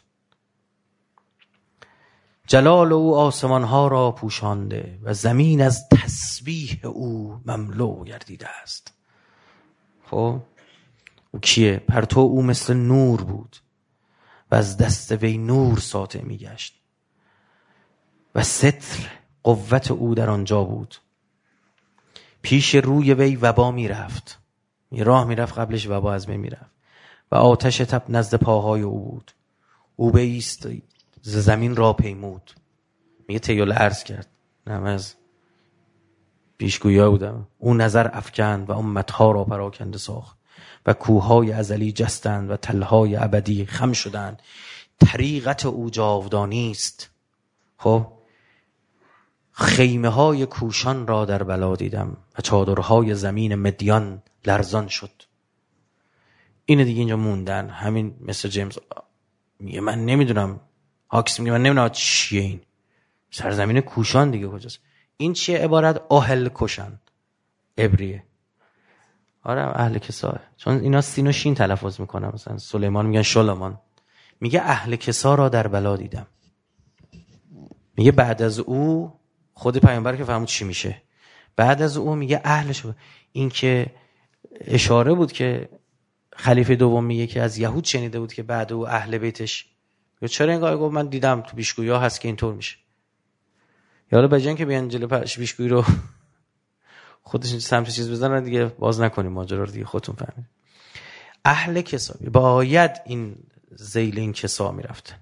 جلال او آسمان ها را پوشانده و زمین از تسبیح او مملو گردیده است. خب او کیه؟ پرتو او مثل نور بود و از دست وی نور ساطع می گشت و ستر قوت او در آنجا بود. پیش روی وی وبا می رفت، می راه می رفت، قبلش وبا از بین می رفت و آتش تب نزد پاهای او بود. او بایست ز زمین را پیمود. میگه تیال عرض کرد، نه از پیشگویا بودم. او نظر افکند و امتها را پراکنده ساخت و کوههای ازلی جستند و تلهای ابدی خم شدند. طریقت او جاودانی است. خب خیمه های کوشان را در بلا دیدم و چادرهای زمین مدیان لرزان شد. اینه دیگه اینجا موندن. همین مثل جیمز میگه من نمیدونم، هاکس میگه من نمیدونم چیه این سرزمین کوشان دیگه کجاست. این چیه عبارت؟ اهل کشان عبریه. آره اهل کسا، چون اینا سین و شین تلفظ میکنن. مثلا سلیمان میگن شلمان. میگه اهل کسا را در بلا دیدم. میگه بعد از او خود پیامبر که فهمید چی میشه. بعد از او میگه اهلش. این که اشاره بود که خلیفه دوم میگه که از یهود شنیده بود که بعد او اهل بیتش. چرا اینقدر گفت من دیدم تو پیشگویی ها هست که اینطور میشه. یالا بجن که بیان جلو پیشگویی رو خودشون سمت چیز بزنن دیگه، باز نکنیم ماجرا رو دیگه، خودتون فهمید. اهل کسا باید این ذیل این کسا میرفتن.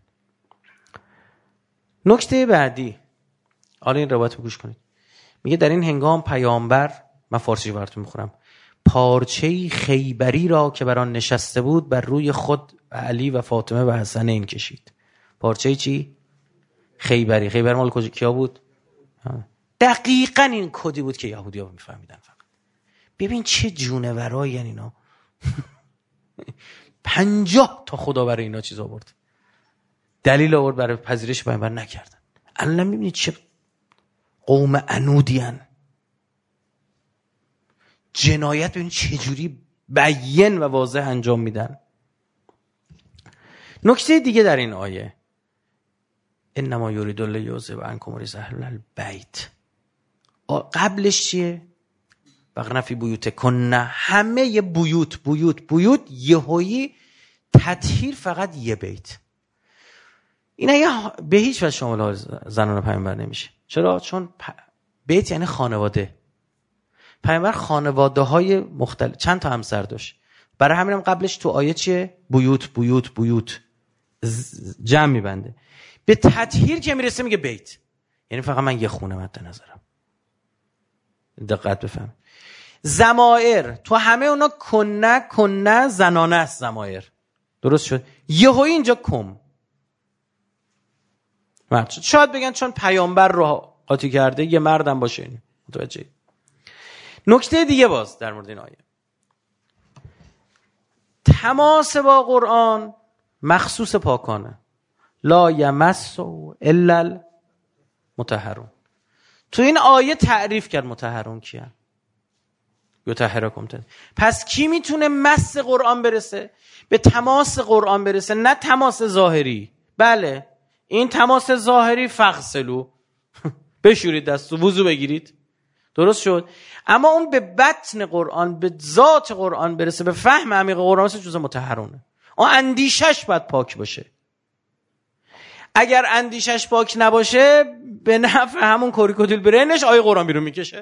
نکته بعدی، حالا این روایت رو گوش کنید. میگه در این هنگام پیامبر، من فارسی براتون میخورم، پارچه‌ای خیبری را که بر آن نشسته بود بر روی خود و علی و فاطمه و حسنین کشید. پارچه‌ای چی؟ خیبری. خیبر مال کجا کیا بود؟ دقیقاً این کدی بود که یهودی‌ها میفهمیدن. فقط ببین چه جونورایی ان اینا. پنجاه تا خدا برای اینا چیز آورد، دلیل آورد برای پذیرش پیامبر، نکردن. الان میبینید چه قوم عنودی ان. جنایت ببینید چه جوری بیان و واضح انجام میدن. نکته دیگه در این آیه، انما یرید الله یعذب عنکم رجس اهل البیت. قبلش چیه؟ بقنا فی بیوتکن. همه یه بیوت بیوت بیوت یهویی تطهیر فقط یه بیت. اینا یه به هیچ وجه شامل زنان پیامبر نمیشه. چرا؟ چون بیت یعنی خانواده. پیامبر خانواده های مختلف، چند تا همسر داشت. برای همینم قبلش تو آیه چیه؟ بیوت بیوت بیوت جمع میبنده. به تطهیر که میرسه میگه بیت، یعنی فقط من یه خونه مد نظرم. دقت بفهم. ضمائر تو همه اونا کنه کنه زنانه است. ضمائر درست شد. یهویی اینجا کم. شاید بگن چون پیامبر رو قاطی کرده یه مردم باشه. این متوجه. نکته دیگه باز در مورد این آیه، تماس با قرآن مخصوص پاکانه. لا یمس الا المطهرون. تو این آیه تعریف کرد مطهرون کیان. یطهرکم. پس کی میتونه مس قرآن برسه؟ به تماس قرآن برسه، نه تماس ظاهری. بله این تماس ظاهری فغسلو بشورید دستو، وضو بگیرید، درست شد. اما اون به بطن قرآن، به ذات قرآن برسه، به فهم عمیق قرآن برسه، جزء مطهرونه. اون اندیشش باید پاک باشه. اگر اندیشش پاک نباشه به نفع همون کوریکودیل برنش آیه قرآن بیرون میکشه.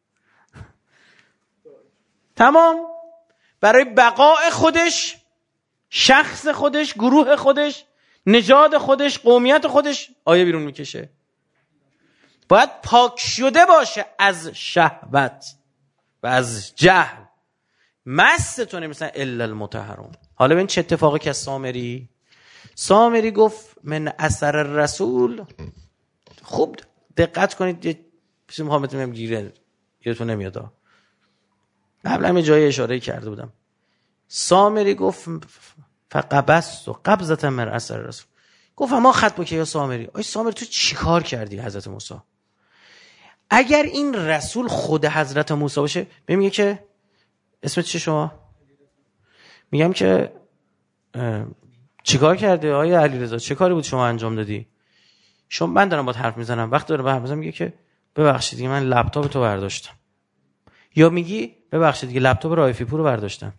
تمام. برای بقاء خودش، شخص خودش، گروه خودش، نژاد خودش، قومیت خودش آیه بیرون میکشه. باید پاک شده باشه از شهوت و از جهل. مستون مثلا الا المطهرون. حالا ببین چه اتفاقی که سامری سامری گفت من اثر رسول. خوب دقت کنید، یه چیزی میخوام بهتون گیره یادتون نمیاد. قبلا یه جایی اشاره کرده بودم. سامری گفت فقبست و قبضت من اثر رسول. گفت ما خط بکه یا سامری. آی سامری تو چی کار کردی حضرت موسی؟ اگر این رسول خود حضرت موسی باشه، میگه که اسمت چی شما؟ میگم که چیکار کرده آقای علیرضا؟ چه کاری بود شما انجام دادی؟ شما من دارم باهات حرف میزنم، وقتی دارم حرف میزنم میگه که ببخشید دیگه من لپتاپ تو برداشتم. یا میگی ببخشید دیگه لپتاپ رایفی پور رو برداشتم.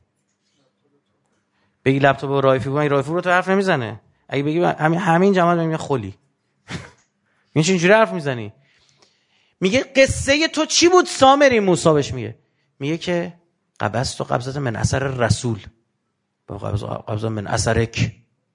بگی لپتاپ رایفی پور، این رایفی پور رو تو حرف نمیزنه. اگه بگی همین همین جماعت میگه خلی. این چه اینجوری حرف میزنی؟ میگه قصه تو چی بود سامری؟ موسی بهش میگه میگه که قبضت و قبضت من اثر رسول با قبض قبض من اثرک.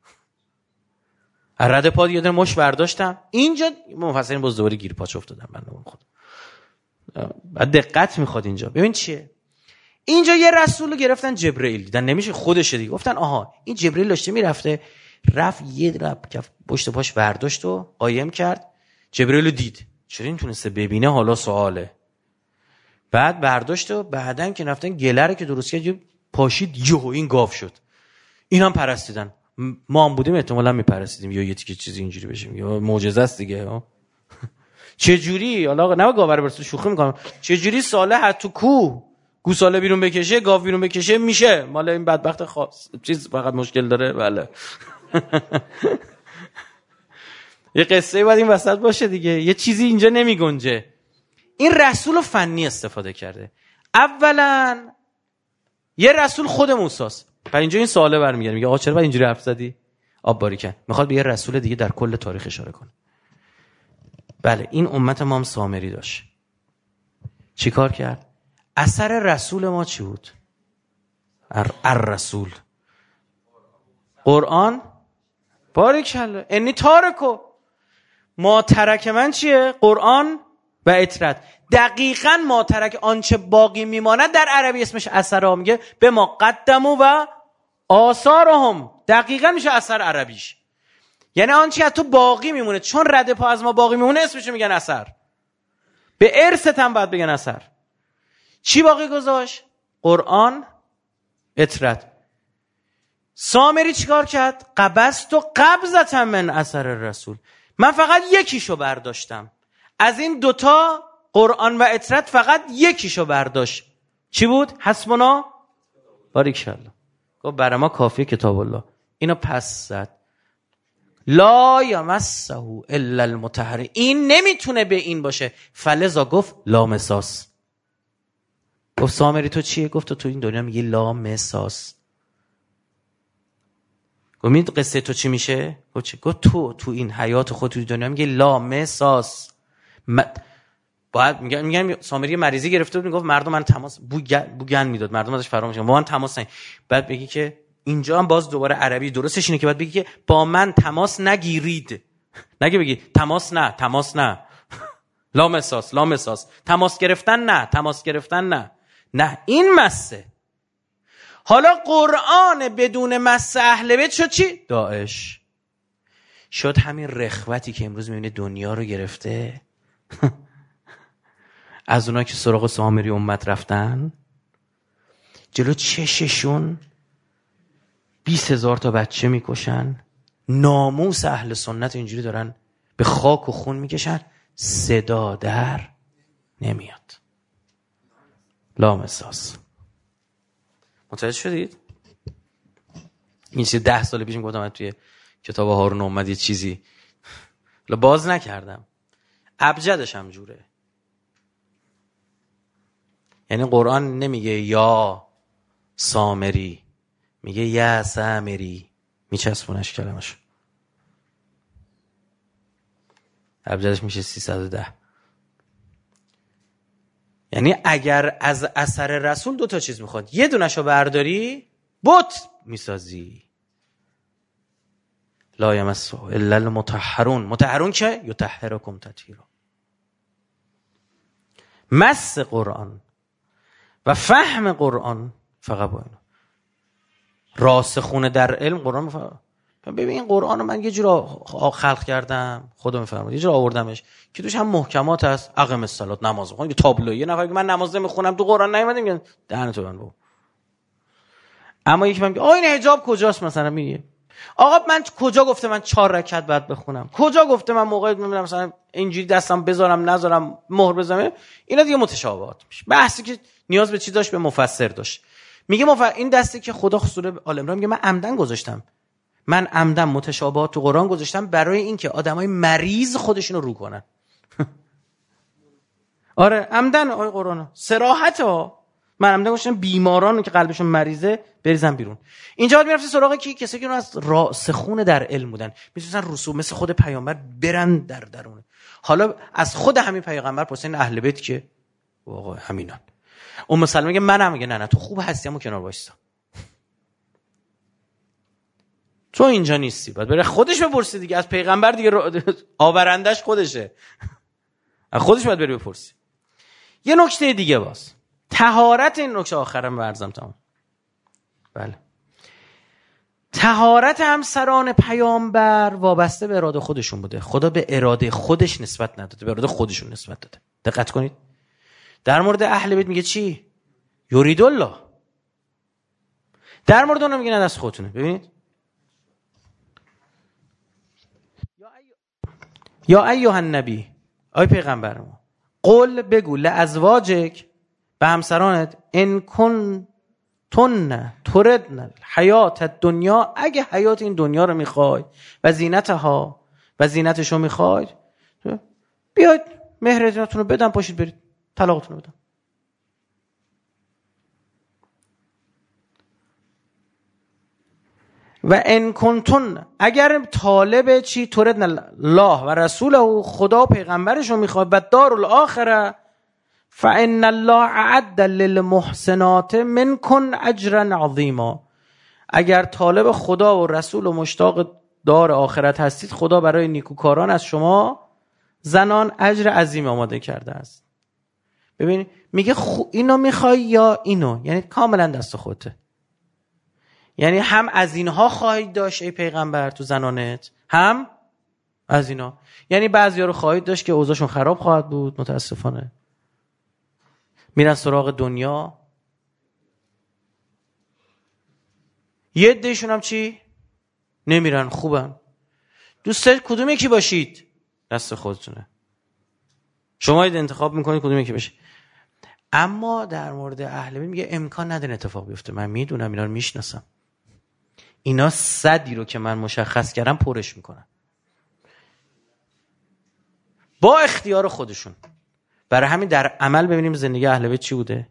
رد پا یه دونه مش برداشتم. اینجا مفسرین باز دوباره گیر پاچ افتادن. من خود بعد دقت میخواد اینجا. ببین چیه اینجا؟ یه رسول رو گرفتن جبرئیل دیدن نمیشه خودشه دیگه. گفتن آها این جبرئیل داشته میرفته، رفت یه رب کف پشت پاش برداشت و قایم کرد. جبرئیل رو دید، چرا این تونسته ببینه؟ حالا سواله. بعد برداشت و بعدن که رفتن گله رو که درست کرد پاشید، یهو این گاو شد. این هم پرستیدن. ما هم بودیم احتمالاً میپرستیدیم، یا یه تیکه چیزی اینجوری بشیم، یا معجزه است دیگه. چه جوری؟ حالا نه گاو رو برسه شوخی میکنم. چه جوری صالح تو کو گوساله بیرون بکشه، گاو بیرون بکشه میشه؟ مال این بدبخت خاص چیز فقط مشکل داره. بله یه قصه باید این وسط باشه دیگه. یه چیزی اینجا نمیگنجه. این رسول فنی استفاده کرده. اولا یه رسول خود موسی است. بعد اینجا این سواله برمیگره، میگه آقا چرا بعد اینجوری حرف زدی؟ آب باریکن. میخواد به یه رسول دیگه در کل تاریخ اشاره کنه. بله این امت ما هم سامری داشت. چی کار کرد؟ اثر رسول ما چی بود؟ ار, ار رسول قرآن باریکلا انی تارکو، ما ترک من چیه؟ قرآن و اطرت. دقیقاً ما ترک آنچه باقی میماند در عربی اسمش اثر ها، میگه به ما قدمو و آثارهم، دقیقاً میشه اثر عربیش. یعنی آنچه از تو باقی میمونه، چون رد پا از ما باقی میمونه اسمش میگن اثر. به ارثت هم باید بگن اثر. چی باقی گذاشت؟ قرآن، اطرت. سامری چیکار کرد؟ قبضت و قبضت من اثر رسول، من فقط یکیشو برداشتم از این دوتا، قرآن و اطرت فقط یکیشو برداشت. چی بود؟ حسبنا باریکالله. گفت برای ما کافیه کتاب الله. اینو پس زد. لا یمسه الا المطهرون، این نمیتونه به این باشه، فلذا گفت لا مساس. گفت سامری تو چیه؟ گفت تو این دنیا میگی لا مساس. گفت قصه تو چی میشه؟ گفت چی؟ گفت تو تو این حیات خود تو دنیا میگی لا مساس. م... باید میگن میگن سامری مریضی گرفته بود، میگفت مردم من تماس بو گن میداد، مردم ازش فرار میشدن، با من تماس نه. بعد بگی که اینجا هم باز دوباره عربی درستش اینه که بعد بگی که با من تماس نگیرید، نگه بگی تماس نه، تماس نه. لا مساس، لا مساس. تماس گرفتن نه، تماس گرفتن نه. نه این مسه. حالا قرآن بدون مس اهل بیت شد چی؟ داعش. شد همین رخوتی که امروز میبینه دنیا رو گرفته. از اونا که سراغ سامری امت رفتن، جلو چششون بیست هزار تا بچه میکشن، ناموس اهل سنت اینجوری دارن به خاک و خون میکشن، صدا در نمیاد. لامساس. متوجه شدید؟ این چیز ده سال پیش میگفتم توی کتاب هارون اومد یه چیزی باز نکردم، ابجدش هم جوره. یعنی قرآن نمیگه یا سامری، میگه یا سامری، میچسبونش کلمش. ابجدش میشه سیصد و ده. یعنی اگر از اثر رسول دو تا چیز میخواد، یه دونشو برداری بت میسازی. لا یمسه الا المطهرون. مطهرون که یطهرکم تطهیرا. مس قرآن و فهم قرآن فقط با اینو. راسخونه در علم قرآن فقط. ببین قرآن رو من یه جور خلق کردم، خدا میفرماد، یه جور آوردمش که توش هم محکمات هست. اقیم الصلات، نماز بخون. یه تابلو، یه نفر که من نماز نمیخونم تو قرآن نیومده میگن دهن تو بند بابا. اما یکی میگه آ این حجاب کجاست مثلا، میگه آقا من کجا گفته من چهار رکعت بعد بخونم؟ کجا گفته من موقعی میبینم مثلا اینجوری دستم بذارم نذارم مهر بزنم؟ اینا دیگه متشابهات میشه. بحثی که نیاز به چی داشت؟ به مفسر داشت. میگه مف... این دستی که خدا سوره آل عمران میگه من عمدن گذاشتم، من عمدن متشابهات تو قرآن گذاشتم برای اینکه آدمای مریض خودشونو رو کنن. آره عمدن آیه قرآن صراحت ها، من عمدن گذاشتم بیماران که قلبشون مریضه بریزن بیرون. اینجا باید میرفتی سراغ کی؟ کسی که از راسخون در علم بودن، میتونن رسوم مثل خود پیامبر برن در درونه. حالا از خود همین پیغمبر پرسین اهل بیت که واقعا همینان. ام سلمه میگه منم، میگه نه نه تو خوب هستی اما کنار وایسا، تو اینجا نیستی. باید بره خودش بپرسی دیگه از پیغمبر دیگه، آورندش خودشه، از خودش باید بری بپرسی. یه نکته دیگه باز طهارت، این نکته آخرم ورزم تمام. بله طهارت همسران پیامبر وابسته به اراده خودشون بوده. خدا به اراده خودش نسبت نداده، به اراده خودشون نسبت داده. دقت کنید در مورد اهل بیت میگه چی؟ یرید الله. در مورد اونها میگه نه دست خودتونه. ببینید یا ایها النبی، آی پیغمبر ما، قل بگو لازواجک، به همسرانت، ان کن تن تردن حیات دنیا، اگه حیات این دنیا رو میخوای و زینتها و زینتشو میخواید، بیاید مهرتون رو بدن، پاشید برید طلاقتون رو بدن. و ان کنتن، اگر طالب چی؟ تردن الله و رسوله، خدا و پیغمبرش رو میخواد، و دار الاخره، فان الله اعد للمحسنات منکن اجرا عظیما، اگر طالب خدا و رسول و مشتاق دار آخرت هستید، خدا برای نیکوکاران از شما زنان اجر عظیم آماده کرده است. ببین میگه خو اینو میخوای یا اینو، یعنی کاملا دست خودته. یعنی هم از اینها خواهید داشت ای پیغمبر تو زنانت، هم از اینا. یعنی بعضیا رو خواهید داشت که اوضاعشون خراب خواهد بود، متاسفانه میرن سراغ دنیا. یه عده‌شون هم چی؟ نمیرن، خوبن. دوست دارید کدوم یکی باشید؟ دست خودتونه. شما انتخاب میکنید کدوم یکی باشید. اما در مورد اهل بیت میگه امکان نداره اتفاق بیفته. من میدونم، اینا رو میشناسم. اینا صدی رو که من مشخص کردم پرش میکنن با اختیار خودشون. برای همین در عمل ببینیم زندگی اهل بیت چی بوده؟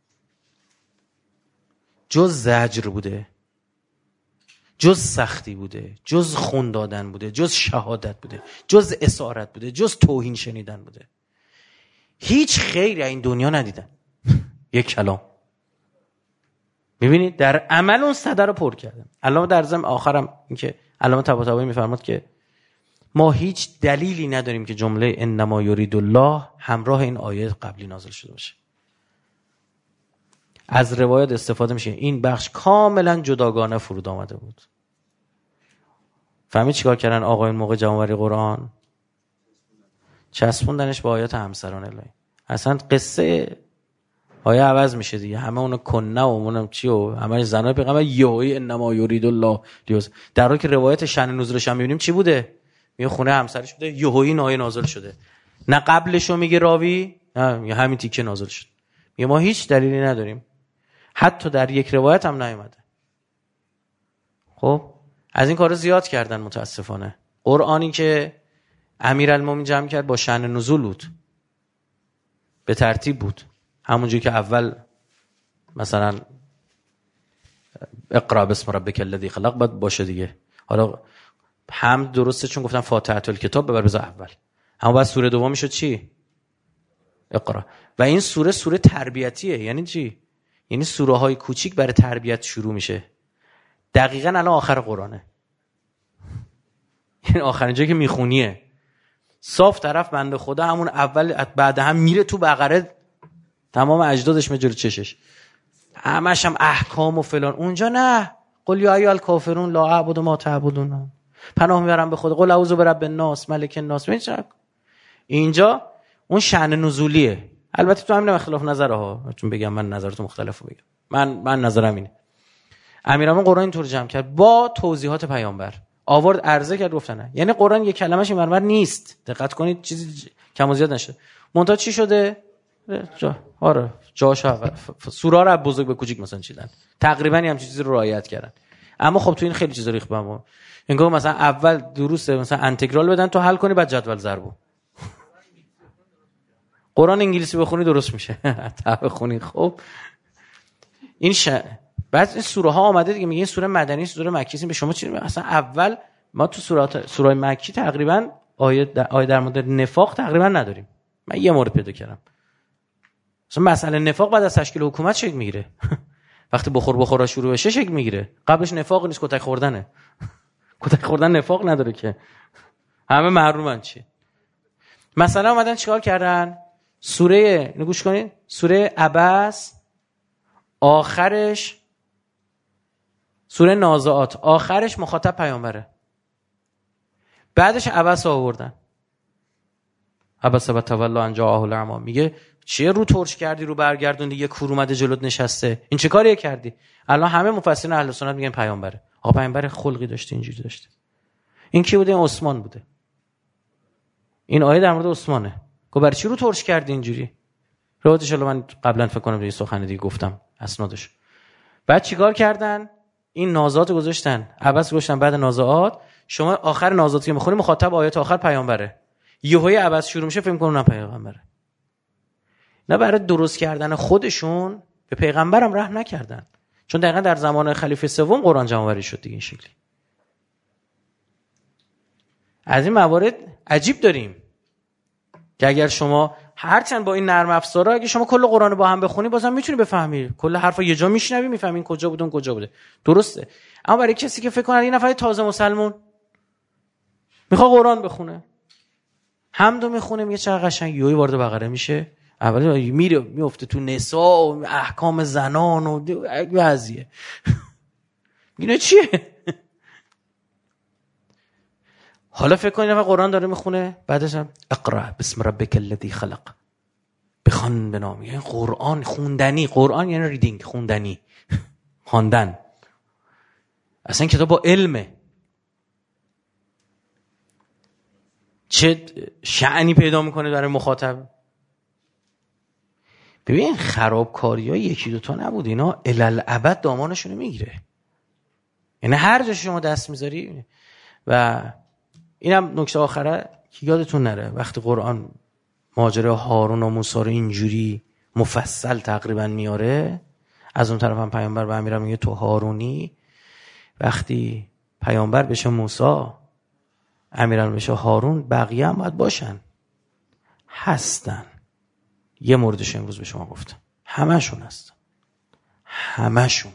جز زجر بوده، جز سختی بوده، جز خون دادن بوده، جز شهادت بوده، جز اسارت بوده، جز توهین شنیدن بوده. هیچ خیری این دنیا ندیدن. یک کلام. میبینید در عمل اون صدر رو پر کردن. علامه در ضمن آخرم این که علامه طباطبایی میفرماد که ما هیچ دلیلی نداریم که جمله انما یرید الله همراه این آیه قبلی نازل شده باشه. از روایات استفاده میشه. این بخش کاملا جداگانه فرود آمده بود. فهمید چیکار کردن آقایون موقع جمع‌آوری قرآن؟ چسبوندنش با آیات همسران الهی. اصلا قصه آیه عوض میشه دیگه. همه اونو کنه و اونم چی و همه زنای پیغمبر یهویی انما یرید الله دیوز. در حالی که روایت شأن نزولش هم میبینیم چی بوده؟ میگه خونه همسرش بوده، یهویی این آیه نازل شده. نه قبلشو میگه راوی، نه همین تیکه نازل شد. میگه ما هیچ دلیلی نداریم. حتی در یک روایت هم نیومده. خب از این کارا زیاد کردن متاسفانه. قرآنی که امیرالمومنین جمع کرد با شأن نزول بود، به ترتیب بود. همونجوری که اول مثلا اقرا بسم ربک الذی خلق بعد باشه دیگه. حالا هم درسته چون گفتن فاتحه الکتاب ببر بذار اول، اما بعد سوره دوم شد چی؟ اقرا. و این سوره سوره تربیتیه. یعنی چی؟ یعنی سوره های کوچیک برای تربیت شروع میشه. دقیقاً الان آخر قرآنه. این آخرین جایی که میخونیه. صاف طرف بنده خدا همون اول بعد هم میره تو بقره، تمام اجدادش مجلو چشش، همش هم احکام و فلان. اونجا نه. قل یا ایها الکافرون لا اعبد ما تعبدون. پناه میبرم به خدا. قل اعوذ برب الناس ملک الناس. اینجا اون شأن نزولیه. البته تو همین اختلاف نظره ها، چون بگم من نظرت مختلفو بگم. من من نظرم اینه. امیرالمومنین قرآن اینطور جمع کرد با توضیحات پیامبر. آورد عرضه کرد گفتن نه. یعنی قرآن یک کلمه‌ش اینور نیست. دقت کنید چیزی کم و زیاد نشده. منتها چی شده؟ جا آره جاش اول سوره رو بزرگ به کوچیک مثلا چیدن. تقریبا هم چیزی رو رعایت کردن. اما خب تو این خیلی چیزا ریخت بهم. انگار مثلا اول دروس مثلا انتگرال بدن تو حل کنی بعد جدول ضرب. قرآن انگلیسی بخونی درست میشه. تا بخونی خب این ش... بعد این سوره ها آمده دیگه. میگه این سوره مدنی سوره مکی است. به شما چی اصلا اول ما تو سورات سوره مکی تقریبا آیه در, آیه در مورد نفاق تقریبا نداریم. من یه مورد پیدا کردم. مثلا مسئله نفاق بعد از تشکیل حکومت شکل میگیره. وقتی بخور بخورا شروع بشه شکل میگیره. قبلش نفاق نیست، کتک خوردنه. کتک خوردن نفاق نداره که. همه محرومن چی. مثلا اومدن چیکار کردن؟ سوره اینو گوش کنید. سوره عبس آخرش، سوره نازعات آخرش مخاطب پیامبره. بعدش عبس آوردن. عبس و تولى ان جاءه الاعمى. میگه چیه رو ترش کردی رو برگردوندی یه کور اومده جلوت نشسته؟ این چه کاریه کردی؟ الان همه مفسرین اهل سنت میگن پیامبره. آقا پیامبر خلقی داشته، اینجوری داشته. این کی بوده؟ این عثمان بوده. این آیه در مورد عثمانه. گفت برای چی رو ترش کردی اینجوری؟ روایتش الان من قبلا فکر کنم یه سخن دیگه گفتم اسنادش. بعد چیکار کردن؟ این نازعات گذاشتن. عبس گذاشتن بعد نازعات. شما آخر نازعات که میخونی مخاطب آیات آخر پیامبره. یهویی عبس شروع میشه فکر می‌کنن پیامبره. نه برای درست کردن خودشون به پیغمبرم رحم نکردن. چون دقیقاً در زمان خلیفه سوم قرآن جمع‌آوری شد دیگه این شکلی. از این موارد عجیب داریم که اگر شما هرچند با این نرم افزارا اگه شما کل قرآن با هم بخونی بازم میتونی بفهمی، کل حرفا یه جا میشنوی میفهمی این کجا بود اون کجا بوده. درسته. اما برای کسی که فکر کنه این نفر تازه مسلمون میخواد قرآن بخونه، حمدو میخونه، میگه چقدر قشنگ، یوی وارد بقره میشه، اول میره میفته تو نساء و احکام زنان و وضعیه. اینو چیه؟ حالا فکر کنید نفر قرآن داره میخونه، بعدش هم اقرأ بسم ربک الذی خلق، بخوان به نام. یعنی قرآن خوندنی، قرآن یعنی ریدینگ، خوندنی، خواندن. اصلا کتاب با علمه. چه شأنی پیدا میکنه برای مخاطب. ببین خرابکاری‌ها یکی دوتا نبود، اینا الالعبد دامانشونو میگیره. یعنی هر جا شما دست میذاری. و اینم نکته آخره که یادتون نره، وقتی قرآن ماجرا هارون و موسی رو اینجوری مفصل تقریبا میاره، از اون طرف هم پیامبر به امیرم میگه تو هارونی، وقتی پیامبر بشه موسی، امیرم بشه هارون، بقیه هم باید باشن، هستن. یه موردش امروز به شما گفتم، همشون هستن، همشون.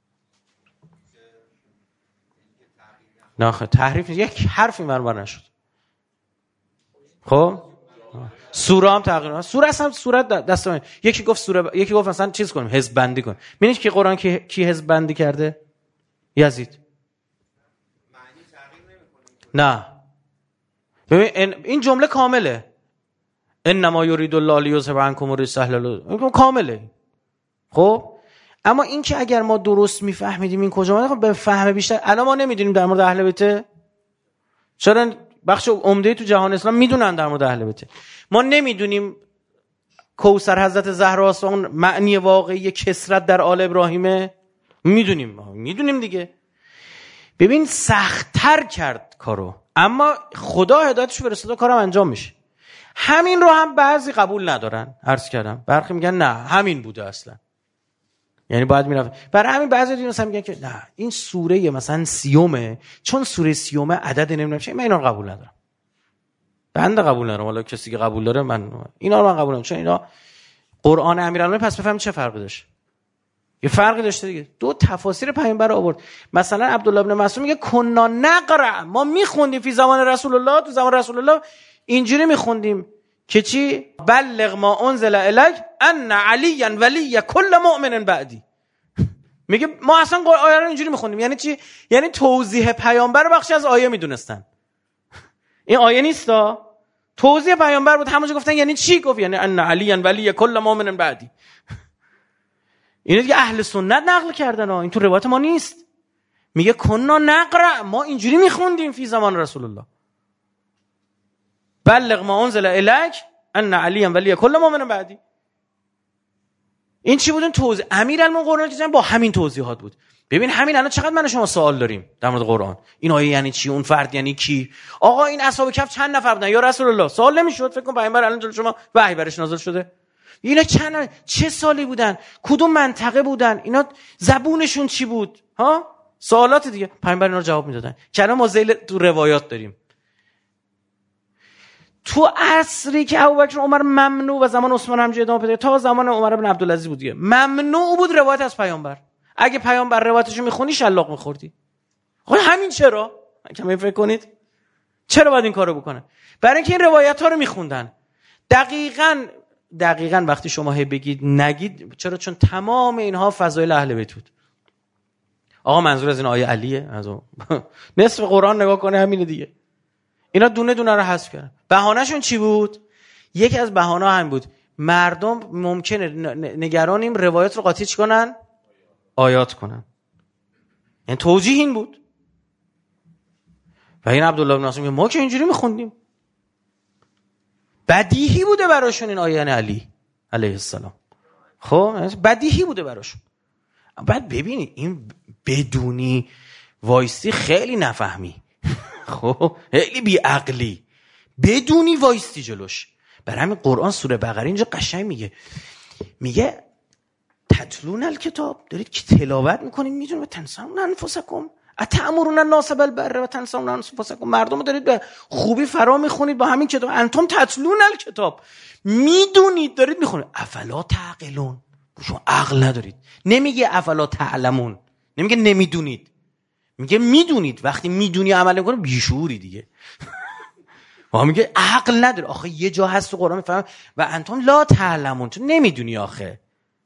نه خیلی تحریف نیست، یک حرفی مرمر نشد. خب سوره هم تغییر، سوره اصلا صورت دست من. یکی گفت سوره ب... یکی گفت مثلا چیز کنیم، حزب بندی کنیم. ببینید که قرآن کی کی حزب بندی کرده؟ یزید. معنی تغییر نمیکنه. نه ببین این جمله کامله، انما یرید الله لیذهب عنکم الرجس اهل الارض، کامله. خب اما این که اگر ما درست میفهمیدیم این کجا اومده، خب به فهم بیشتر. الان ما نمیدونیم در مورد اهل بیت، چرا بخش عمده تو جهان اسلام میدونن در مورد اهل بیت. ما نمیدونیم کوثر حضرت زهرا است، اون معنی واقعی کثرت در آل ابراهیمه. میدونیم میدونیم دیگه. ببین سخت‌تر کرد کارو، اما خدا هدایتش فرستاده، کارم انجام میشه. همین رو هم بعضی قبول ندارن، عرض کردم. برخی میگن نه همین بوده اصلا، یعنی باید میرفت. برای همین بعضی دیگه مثلا میگن که نه این سوره مثلا سیومه، چون سوره سیومه عدد نمیدونم چه، من اینا رو قبول ندارم. بنده قبول ندارم، حالا کسی که قبول داره من اینا رو من قبول ندارم، چون اینا قرآن امیرالمومنین. پس بفهمید چه فرقی داشت. یه فرقی داشته دیگه. دو تفاسیر پیامبر آورد. مثلا عبدالله بن مسعود میگه کنا نقرأ، ما میخوندیم فی زمان رسول الله، تو زمان رسول الله اینجوری میخوندیم که چی؟ بلغ ما انزل الیک ان علی ولی کل مؤمن بعدی. میگه ما اصلا آیه رو اینجوری میخوندیم. یعنی چی؟ یعنی توضیح پیامبر بخشی از آیه میدونستن. این آیه نیستا، توضیح پیامبر بود. همونجا گفتن یعنی چی؟ گفت یعنی ان علی ولی کل مؤمن بعدی. اینو دیگه اهل سنت نقل کردن ها، این تو روایت ما نیست. میگه کنا نقرأ، ما اینجوری میخوندیم فی زمان رسول الله. بلغ ما انزل الیک ان علی ولی کل مؤمن بعدی. این چی بود؟ توضیح امیرالمومنین قرآن که با همین توضیحات بود. ببین همین الان چقدر من و شما سوال داریم در مورد قرآن. این آیه یعنی چی؟ اون فرد یعنی کی؟ آقا این اصحاب کهف چند نفر بودن یا رسول الله؟ سوال نمیشد؟ فکر کن پیامبر الان جلوی شما وحی برش نازل شده. اینا چند چه سالی بودن؟ کدوم منطقه بودن؟ اینا زبونشون چی بود؟ ها؟ سوالات دیگه. پیامبر اینا رو جواب میدادن. که الان ما ذیل تو روایات داریم. تو عصری که ابوبکر عمر ممنوع و زمان عثمان هم ادامه پیدا، تا زمان عمر بن عبدالعزیز بود دیگه، ممنوع بود روایت از پیامبر. اگه پیامبر روایتشو میخونی شلاق میخوردی. خب همین چرا؟ کمی فکر کنید. چرا باید این کارو بکنن؟ برای اینکه این روایت ها رو میخوندن. دقیقاً دقیقاً وقتی شما هی بگید نگید، چرا؟ چون تمام اینها فضایل اهل بیت بود. آقا منظور از این آیه علیه، از اون نصف قرآن نگاه کنه همینه دیگه. اینا دونه دونه رو حذف کردن. بهانه‌شون چی بود؟ یکی از بهانه‌ها هم بود مردم ممکنه نگرانیم روایت رو قاطی چی کنن؟ آیات کنن. این توجیه این بود. و این عبدالله بن مسعود میگه ما که اینجوری میخوندیم. بدیهی بوده براشون این آیه علی علیه السلام. خب بدیهی بوده براشون. بعد ببینید این بدونی وایسی خیلی نفهمی. خب خیلی بی عقلی، بدونی وایستی جلوش. برای همین قرآن سوره بقره اینجا قشنگ میگه میگه تتلون الکتاب، دارید که تلاوت میکنید، میدونید تنسون انفسکم، اتأمرون الناس بالبر و تنسون انفسکم، مردم رو دارید به خوبی فرا میخونید با همین کتاب. انتم تتلون الکتاب، میدونید دارید میخونید. افلا تعقلون، شما عقل ندارید. نمیگه افلا تعلمون، نمیگه نمیدونید، میگه میدونید. وقتی میدونی عمل نمیکنی بیشعوری دیگه. ما میگه عقل نداره. آخه یه جا هست تو قرآن میفهمم و انتم لا تعلمون، تو نمیدونی. آخه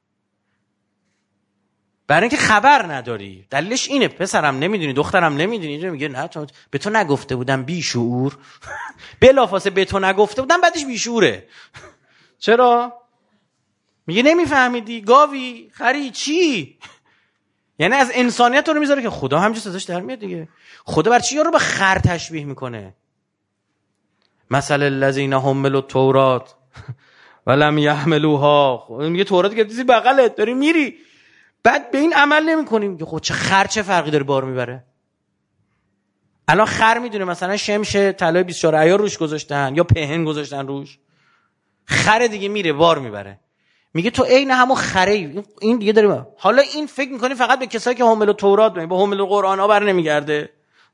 برای اینکه خبر نداری. دلیلش اینه پسرم نمیدونی، دخترم نمیدونی. میگه نه تو به تو نگفته بودم بیشعور. بلافاصله به تو نگفته بودم، بعدش بیشعوره. چرا؟ میگه نمیفهمیدی، گاوی، خری، چی؟ یعنی از انسانیت رو میذاره که خدا همینجوری سازش در میاد دیگه. خدا بر چی یارو به خر تشبیه میکنه؟ مثل الذین حملوا التوراة ولم یحملوها. میگه تورات که دیدی بغلت داری میری، بعد به این عمل نمی‌کنیم. میگه خب چه خر چه فرقی داره بار میبره؟ الان خر میدونه مثلا شمش طلای بیست و چهار عیار روش گذاشتن یا پهن گذاشتن روش، خر دیگه میره بار میبره. میگه تو عین همون خره. این دیگه داریم. حالا این فکر میکنی فقط به کسایی که حامل تورات با حامل قرآن ها بر نمیگرده.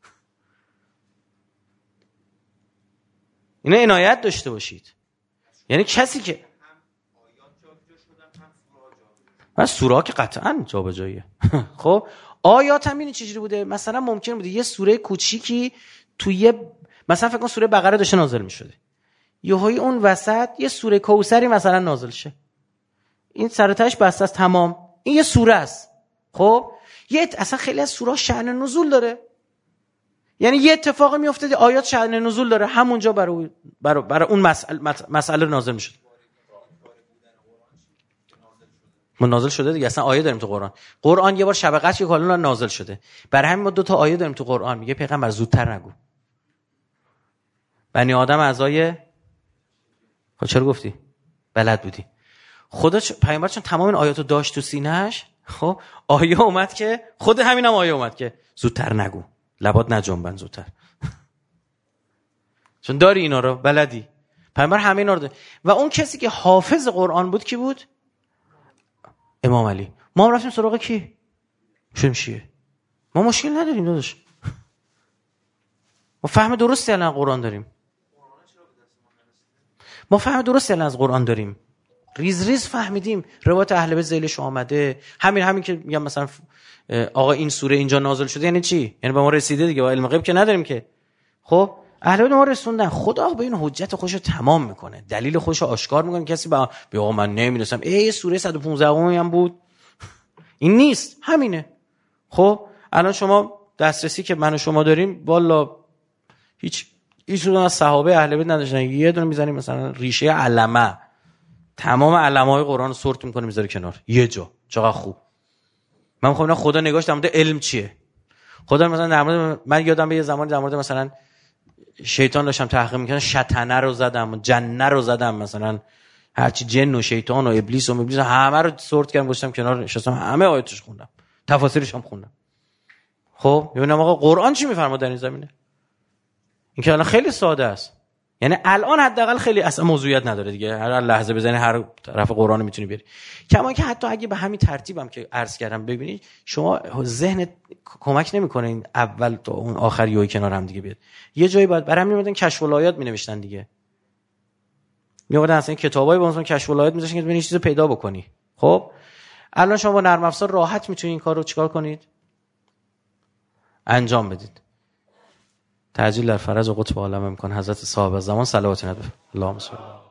اینا عنایت داشته باشید. یعنی کسی که من سوره که قطعا جابجاییه. خب آیات هم این چجوری بوده؟ مثلا ممکن بوده یه سوره کوچیکی توی مثلا فکر کن سوره بقره داشته نازل میشده، یهویی اون وسط یه سوره کوثری مثلا نازل شه. این سر تاش بسته است تمام. این یه سوره است. خب یه اصلا خیلی از سوره شأن نزول داره. یعنی یه اتفاقی میفته آیات شأن نزول داره، همونجا برای برای برای اون مسئله مسئله نازل میشه. ما نازل شده دیگه. اصلا آیه داریم تو قرآن. قرآن یه بار شب قدر که کلا نازل شده. برای همین ما دو تا آیه داریم تو قرآن. میگه پیغمبر زودتر نگو. بنی آدم اعضای خب چرا گفتی؟ بلد بودی. خدا چ... پیامبر چون تمام این آیاتو داشت تو سینه‌اش، خب آیه اومد که خود همینم هم آیه اومد که زودتر نگو، لبات نجنبن زودتر. چون داری اینا رو بلدی. پیامبر همه اینا رو داره. و اون کسی که حافظ قرآن بود کی بود؟ امام علی. ما هم رفتیم سراغ کی؟ شمشیه. ما مشکل نداریم داداش. ما فهم درستی الان قرآن داریم. ما فهم درستی الان از قرآن داریم. ریز ریز فهمیدیم. روایت اهل بیت ذیلش آمده. همین همین که میگم مثلا آقا این سوره اینجا نازل شده یعنی چی؟ یعنی به ما رسیده دیگه. با علم غیب که نداریم که. خب اهل بیت ما رسوندن. خدا به این حجت خودشو تمام میکنه. دلیل خودشو آشکار میکنه. کسی به آقا من نمیدونم ای سوره صد و پانزده هم بود. این نیست، همینه. خب الان شما دسترسی که من و شما داریم والا هیچ هیچ کدوم از صحابه اهل بیت نداشتن. یه دونه میزنیم مثلا ریشه علمه، تمام علمای قرآن رو سورت میکنه میذاره کنار یه جا. چقدر خوب. من میخوام اینا خدا نگاش در مورد علم چیه. خدا مثلا در مورد من یادم به یه زمانی در مورد مثلا شیطان داشتم تحقیق میکنم، شطنه رو زدم، جنه رو زدم، مثلا هرچی جن و شیطان و ابلیس و ابلیس همه رو سورت کردم گذاشتم کنار، نشستم همه آیاتش خوندم، تفاسیرش هم خوندم. خب ببینم آقا قرآن چی میفرماد در این زمینه. این که الان خیلی ساده است. یعنی الان حداقل خیلی اصلا موضوعیت نداره دیگه. هر لحظه بزنی هر طرف قرآن رو میتونی بیاری. کما که حتی اگه به همین ترتیبم که عرض کردم ببینید شما ذهنت کمک نمیکنه این اول تا اون آخر یوی کنار هم دیگه بیاد. یه جایی باید برام میمدن کشف الآیات مینوشتن دیگه. میومدن اصلا کتابای با مثلا کشف الآیات میذاشتن که ببینید چیزو پیدا بکنی. خب الان شما با نرم افزار راحت میتونید این کارو چیکار کنید؟ انجام بدید. تعجیل در فرج و قطب عالم امکان حضرت صاحب زمان صلوات نداره. اللهم صل